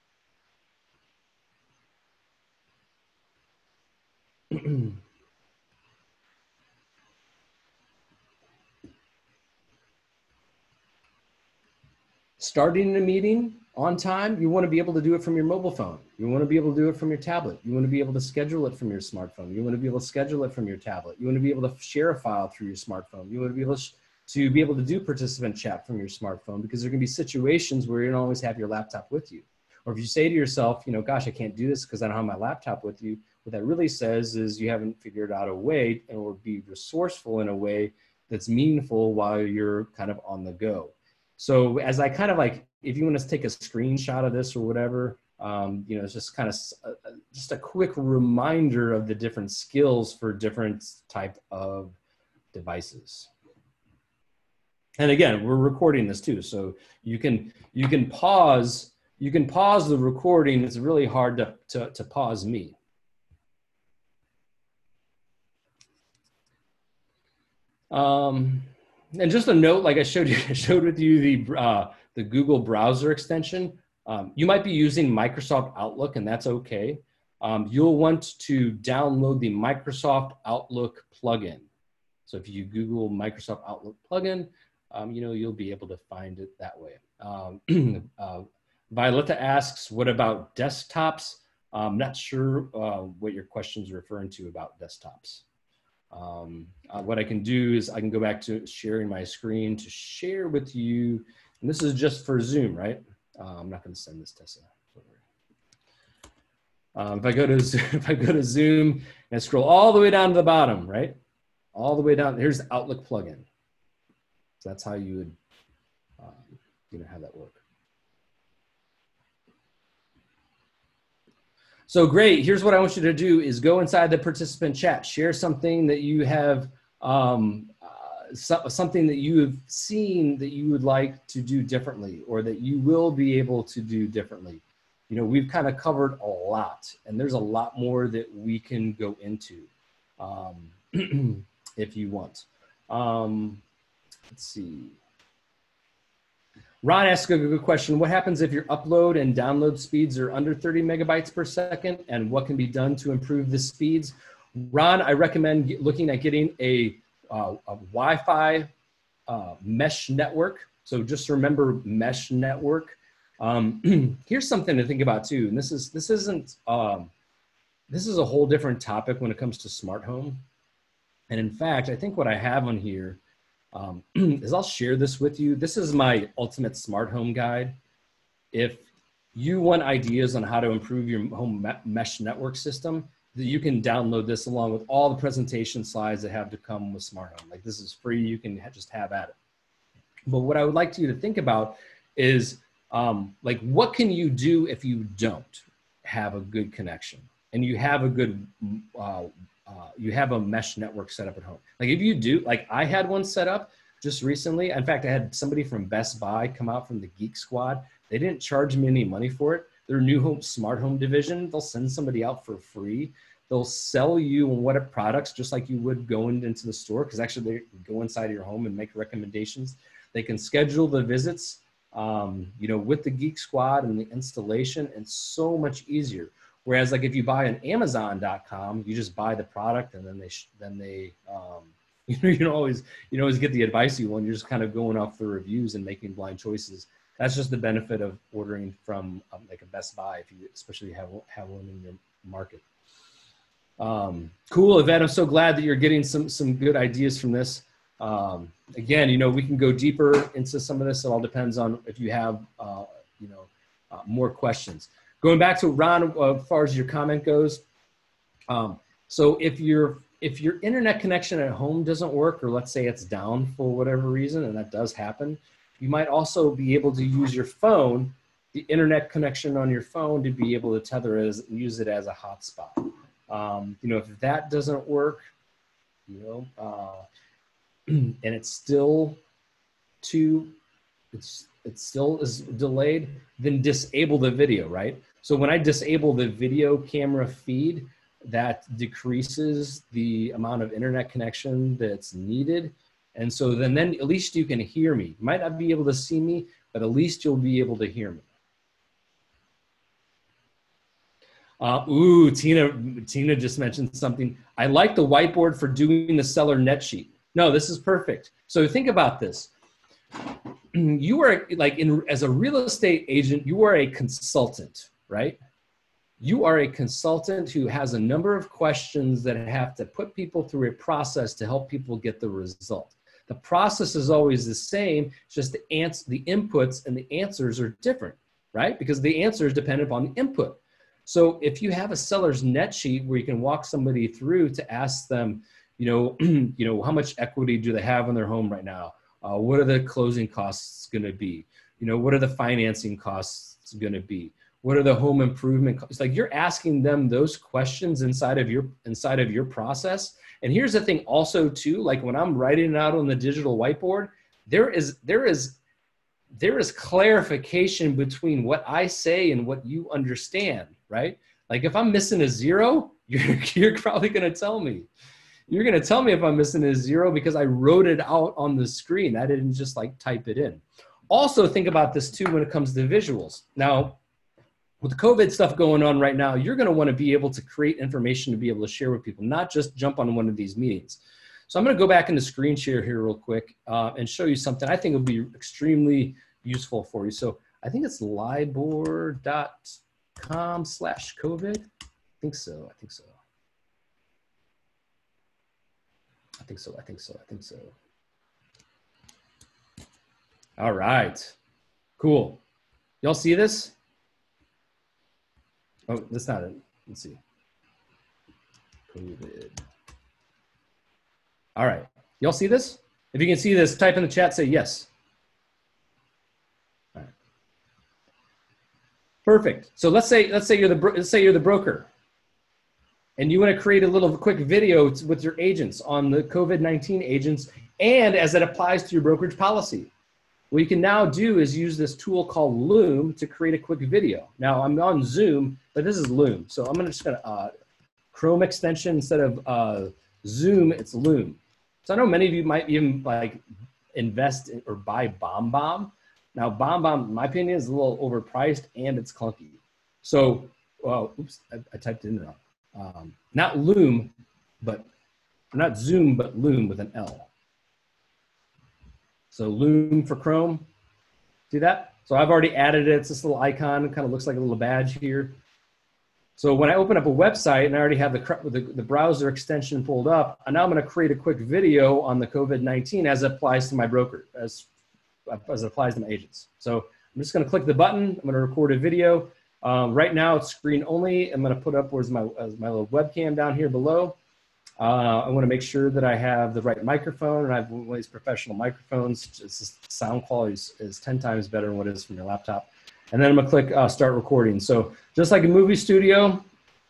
starting a meeting on time, you want to be able to do it from your mobile phone. You want to be able to do it from your tablet. You want to be able to schedule it from your smartphone. You want to be able to schedule it from your tablet. You want to be able to share a file through your smartphone. You want to be able to do participant chat from your smartphone, because there can be situations where you don't always have your laptop with you. Or if you say to yourself, gosh, I can't do this because I don't have my laptop with you, what that really says is you haven't figured out a way or be resourceful in a way that's meaningful while you're kind of on the go. So as I kind of like, if you want to take a screenshot of this or whatever, it's just kind of just a quick reminder of the different skills for different type of devices. And again, we're recording this too, so you can pause the recording. It's really hard to pause me. And just a note, like I showed with you the Google browser extension. You might be using Microsoft Outlook, and that's okay. You'll want to download the Microsoft Outlook plugin. So if you Google Microsoft Outlook plugin, you'll be able to find it that way. Violetta asks, what about desktops? I'm not sure what your question is referring to about desktops. What I can do is I can go back to sharing my screen to share with you, and this is just for Zoom, right? I'm not going to send this, Tessa. If I go to Zoom and scroll all the way down to the bottom, right? All the way down, here's the Outlook plugin. So that's how you would, have that work. So great. Here's what I want you to do is go inside the participant chat, share something that you have, something that you have seen that you would like to do differently, or that you will be able to do differently. We've kind of covered a lot, and there's a lot more that we can go into if you want. Let's see. Ron asks a good question. What happens if your upload and download speeds are under 30 megabytes per second, and what can be done to improve the speeds? Ron, I recommend looking at getting a Wi-Fi mesh network. So just remember mesh network. Here's something to think about too, and this is a whole different topic when it comes to smart home. And in fact, I think what I have on here is I'll share this with you. This is my ultimate smart home guide. If you want ideas on how to improve your home mesh network system, that you can download this along with all the presentation slides that have to come with smart home. Like, this is free. You can just have at it. But what I would like you to think about is like, what can you do if you don't have a good connection and you have a good you have a mesh network set up at home? Like, if you do, like I had one set up just recently. In fact, I had somebody from Best Buy come out from the Geek Squad. They didn't charge me any money for it. Their new smart home division, they'll send somebody out for free. They'll sell you what products, just like you would going into the store, because actually they go inside of your home and make recommendations. They can schedule the visits, with the Geek Squad and the installation, and so much easier. Whereas, like, if you buy on Amazon.com, you just buy the product, and then they you don't always get the advice you want. You're just kind of going off the reviews and making blind choices. That's just the benefit of ordering from like a Best Buy, if you especially have one in your market. Cool, Yvette. I'm so glad that you're getting some good ideas from this. Again, we can go deeper into some of this. It all depends on if you have more questions. Going back to Ron, as far as your comment goes, so if your internet connection at home doesn't work, or let's say it's down for whatever reason, and that does happen, you might also be able to use your phone, the internet connection on your phone, to be able to tether it and use it as a hotspot. If that doesn't work, and it's still is delayed, then disable the video, right? So when I disable the video camera feed, that decreases the amount of internet connection that's needed. And so then at least you can hear me. You might not be able to see me, but at least you'll be able to hear me. Tina just mentioned something. I like the whiteboard for doing the seller net sheet. No, this is perfect. So think about this. You are as a real estate agent, you are a consultant, right? You are a consultant who has a number of questions that have to put people through a process to help people get the result. The process is always the same, it's just the inputs and the answers are different, right? Because the answers depend upon the input. So if you have a seller's net sheet where you can walk somebody through to ask them, how much equity do they have in their home right now? What are the closing costs going to be? What are the financing costs going to be? What are the home improvement costs? Like, you're asking them those questions inside of your process. And here's the thing also too, like when I'm writing it out on the digital whiteboard, there is clarification between what I say and what you understand, right? Like, if I'm missing a zero, you're probably going to tell me. You're going to tell me if I'm missing a zero because I wrote it out on the screen. I didn't just like type it in. Also think about this too when it comes to visuals. Now, with the COVID stuff going on right now, you're going to want to be able to create information to be able to share with people, not just jump on one of these meetings. So I'm going to go back into screen share here real quick and show you something I think will be extremely useful for you. So I think it's libor.com/COVID. I think so. All right, cool. Y'all see this? Oh, that's not it. Let's see. COVID. All right. Y'all see this? If you can see this, type in the chat, say yes. All right. Perfect. So let's say you're the broker, and you want to create a little quick video with your agents on the COVID-19 agents, and as it applies to your brokerage policy. What you can now do is use this tool called Loom to create a quick video. Now I'm on Zoom, but this is Loom. So I'm just gonna Chrome extension instead of Zoom, it's Loom. So I know many of you might even like invest in, or buy BombBomb. Now BombBomb, in my opinion, is a little overpriced and it's clunky. So, oops, I typed it in wrong. Not Loom, but not Zoom, but Loom with an L. So Loom for Chrome, see that? So I've already added it. It's this little icon, it kind of looks like a little badge here. So when I open up a website and I already have the browser extension pulled up, and now I'm gonna create a quick video on the COVID-19 as it applies to my broker, as it applies to my agents. So I'm just gonna click the button, I'm gonna record a video. Right now it's screen only. I'm gonna put up where's my little webcam down here below. I want to make sure that I have the right microphone, and I have one of these professional microphones. Just sound quality is 10 times better than what it is from your laptop. And then I'm going to click start recording. So just like a movie studio,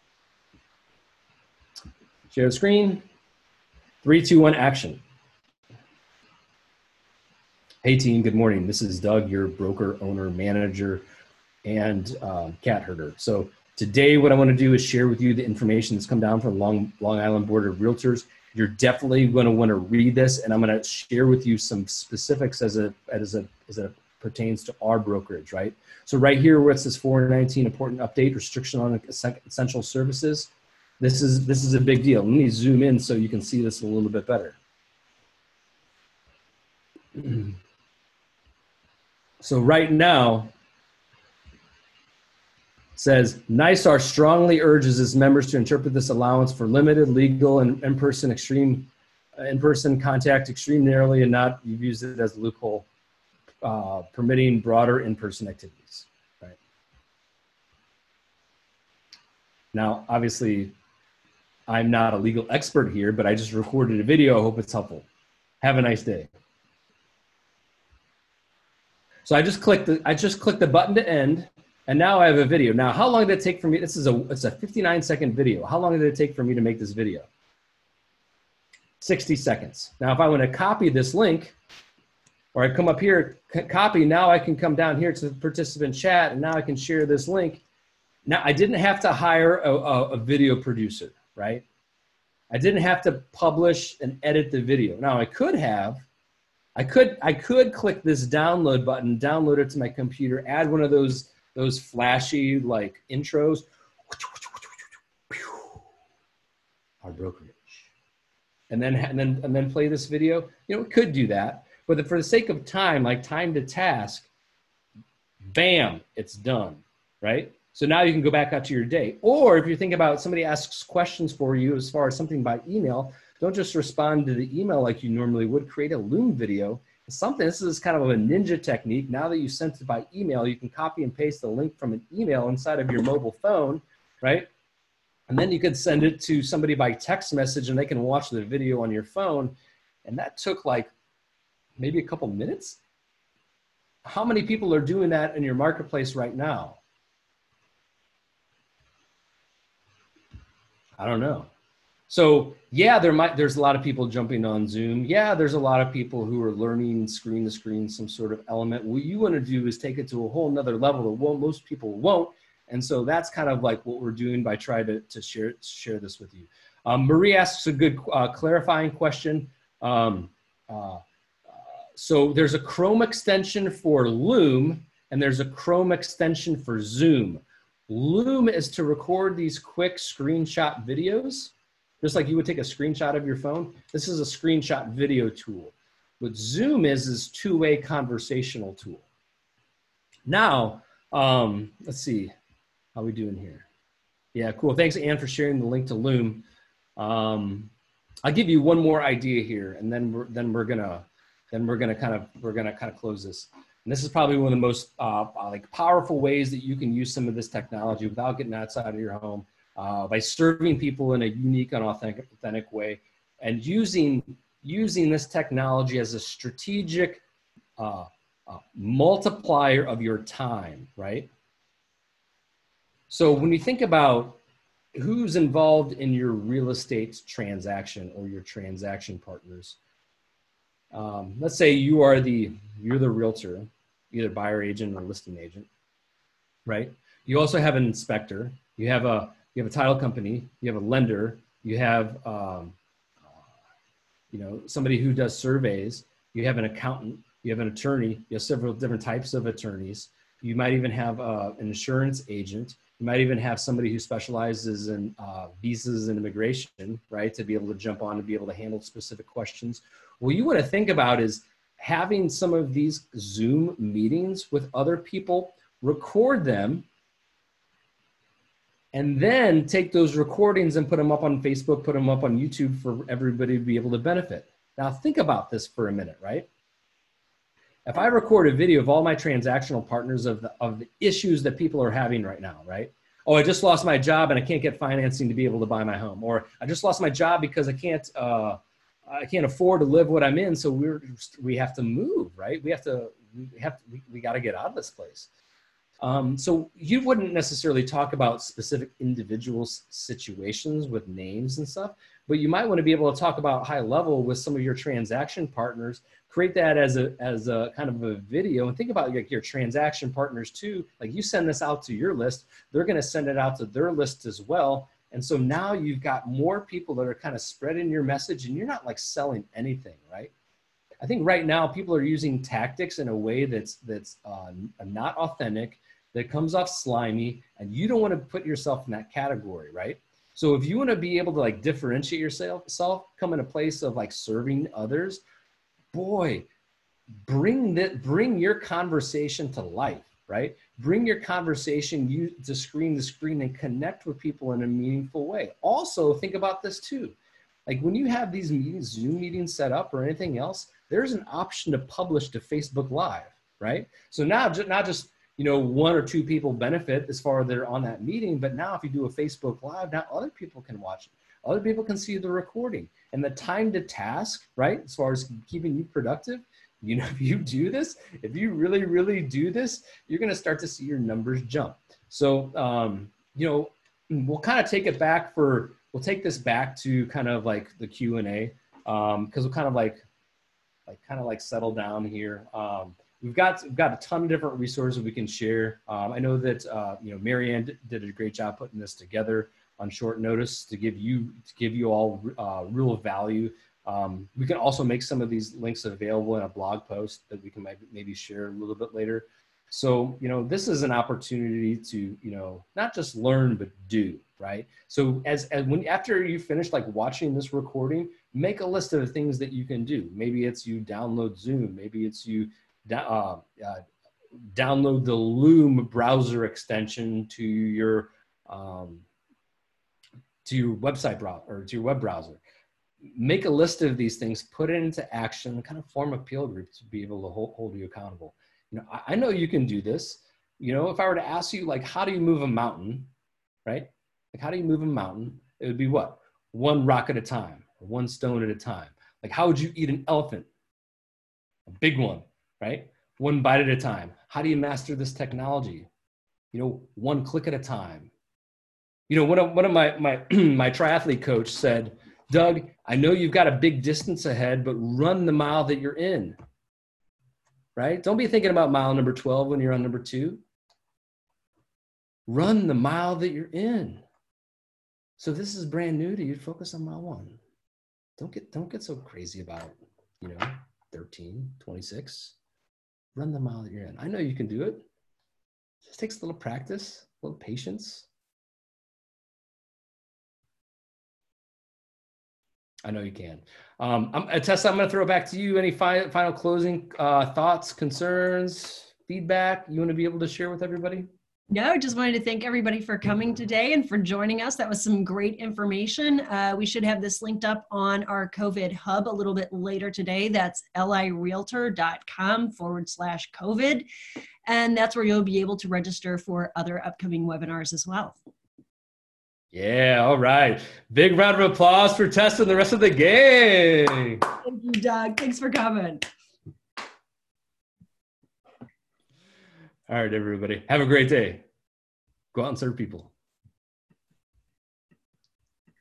share the screen, 3, 2, 1, action. Hey team, good morning. This is Doug, your broker, owner, manager, and cat herder. So today, what I want to do is share with you the information that's come down from Long Island Board of Realtors. You're definitely going to want to read this, and I'm going to share with you some specifics as it pertains to our brokerage, right? So right here, where it says 419 important update, restriction on essential services, this is a big deal. Let me zoom in so you can see this a little bit better. So right now, says NYSAR strongly urges its members to interpret this allowance for limited legal and in-person contact extreme narrowly and not use it as a loophole, permitting broader in-person activities. Right. Now, obviously, I'm not a legal expert here, but I just recorded a video. I hope it's helpful. Have a nice day. So I just clicked the button to end. And now I have a video. Now, how long did it take for me? It's a 59-second video. How long did it take for me to make this video? 60 seconds. Now, if I want to copy this link, or I come up here, copy, now I can come down here to the participant chat, and now I can share this link. Now, I didn't have to hire a video producer, right? I didn't have to publish and edit the video. Now, I could have. I could click this download button, download it to my computer, add one of those flashy like intros, our brokerage, and then play this video. You know, it could do that, but for the sake of time, like time to task, bam, it's done, right? So now you can go back out to your day. Or if you think about somebody asks questions for you as far as something by email, don't just respond to the email like you normally would. Create a Loom video. This is kind of a ninja technique. Now that you sent it by email, you can copy and paste the link from an email inside of your mobile phone, right? And then you could send it to somebody by text message and they can watch the video on your phone. And that took like maybe a couple minutes. How many people are doing that in your marketplace right now? I don't know. So yeah, there's a lot of people jumping on Zoom. Yeah, there's a lot of people who are learning screen to screen, some sort of element. What you want to do is take it to a whole nother level that most people won't. And so that's kind of like what we're doing by trying to share this with you. Marie asks a good clarifying question. So there's a Chrome extension for Loom and there's a Chrome extension for Zoom. Loom is to record these quick screenshot videos. Just like you would take a screenshot of your phone, this is a screenshot video tool. What Zoom is two-way conversational tool. Now, let's see, how we doing here? Yeah, cool. Thanks, Ann, for sharing the link to Loom. I'll give you one more idea here, and then we're gonna kind of close this. And this is probably one of the most like powerful ways that you can use some of this technology without getting outside of your home, by serving people in a unique and authentic way, and using this technology as a strategic multiplier of your time, right? So when you think about who's involved in your real estate transaction or your transaction partners, let's say you're the realtor, either buyer agent or listing agent, right? You also have an inspector, you have a title company, you have a lender, you have somebody who does surveys, you have an accountant, you have an attorney, you have several different types of attorneys. You might even have an insurance agent. You might even have somebody who specializes in visas and immigration, right? To be able to jump on and be able to handle specific questions. What you want to think about is having some of these Zoom meetings with other people, record them, and then take those recordings and put them up on Facebook, put them up on YouTube for everybody to be able to benefit. Now think about this for a minute, right? If I record a video of all my transactional partners of the issues that people are having right now, right? Oh, I just lost my job and I can't get financing to be able to buy my home. Or I just lost my job because I can't afford to live what I'm in. So we have to move, right? We got to get out of this place. So you wouldn't necessarily talk about specific individual situations with names and stuff, but you might want to be able to talk about high level with some of your transaction partners, create that as a kind of a video, and think about like your transaction partners too. Like you send this out to your list, they're going to send it out to their list as well. And so now you've got more people that are kind of spreading your message, and you're not like selling anything, right? I think right now people are using tactics in a way that's not authentic, that comes off slimy, and you don't want to put yourself in that category, right? So if you want to be able to like differentiate yourself, come in a place of like serving others, boy, bring your conversation to life, right? Bring your conversation to screen to screen and connect with people in a meaningful way. Also, think about this too. Like when you have these meetings, Zoom meetings set up or anything else, there's an option to publish to Facebook Live, right? So now, not just one or two people benefit as far as they're on that meeting, but now if you do a Facebook Live, now other people can watch it. Other people can see the recording, and the time to task, right? As far as keeping you productive, if you do this, if you really, really do this, you're going to start to see your numbers jump. So, we'll kind of take it back we'll take this back to kind of like the Q&A, because we'll kind of like settle down here. We've got a ton of different resources we can share. I know that Marianne did a great job putting this together on short notice to give you all real value. We can also make some of these links available in a blog post that we can maybe share a little bit later. So this is an opportunity to not just learn but do, right? So after you finish like watching this recording, make a list of the things that you can do. Maybe it's you download Zoom. Maybe it's you download the Loom browser extension to your website browser or to your web browser. Make a list of these things, put it into action, and kind of form a peer group to be able to hold you accountable. I know you can do this. If I were to ask you, like, how do you move a mountain, right? Like, how do you move a mountain? It would be what? One rock at a time, or one stone at a time. Like, how would you eat an elephant? A big one, right? One bite at a time. How do you master this technology? One click at a time. One of my my triathlete coach said, Doug, I know you've got a big distance ahead, but run the mile that you're in, right? Don't be thinking about mile number 12 when you're on number 2. Run the mile that you're in. So if this is brand new to you, focus on mile 1. Don't get so crazy about, 13, 26. Run the mile that you're in. I know you can do it. It just takes a little practice, a little patience. I know you can. Tessa, I'm going to throw it back to you. Any final closing thoughts, concerns, feedback you want to be able to share with everybody? No, just wanted to thank everybody for coming today and for joining us. That was some great information. We should have this linked up on our COVID hub a little bit later today. That's lirealtor.com/COVID. And that's where you'll be able to register for other upcoming webinars as well. Yeah, all right. Big round of applause for Tess and the rest of the gang. Thank you, Doug. Thanks for coming. All right, everybody. Have a great day. Go out and serve people.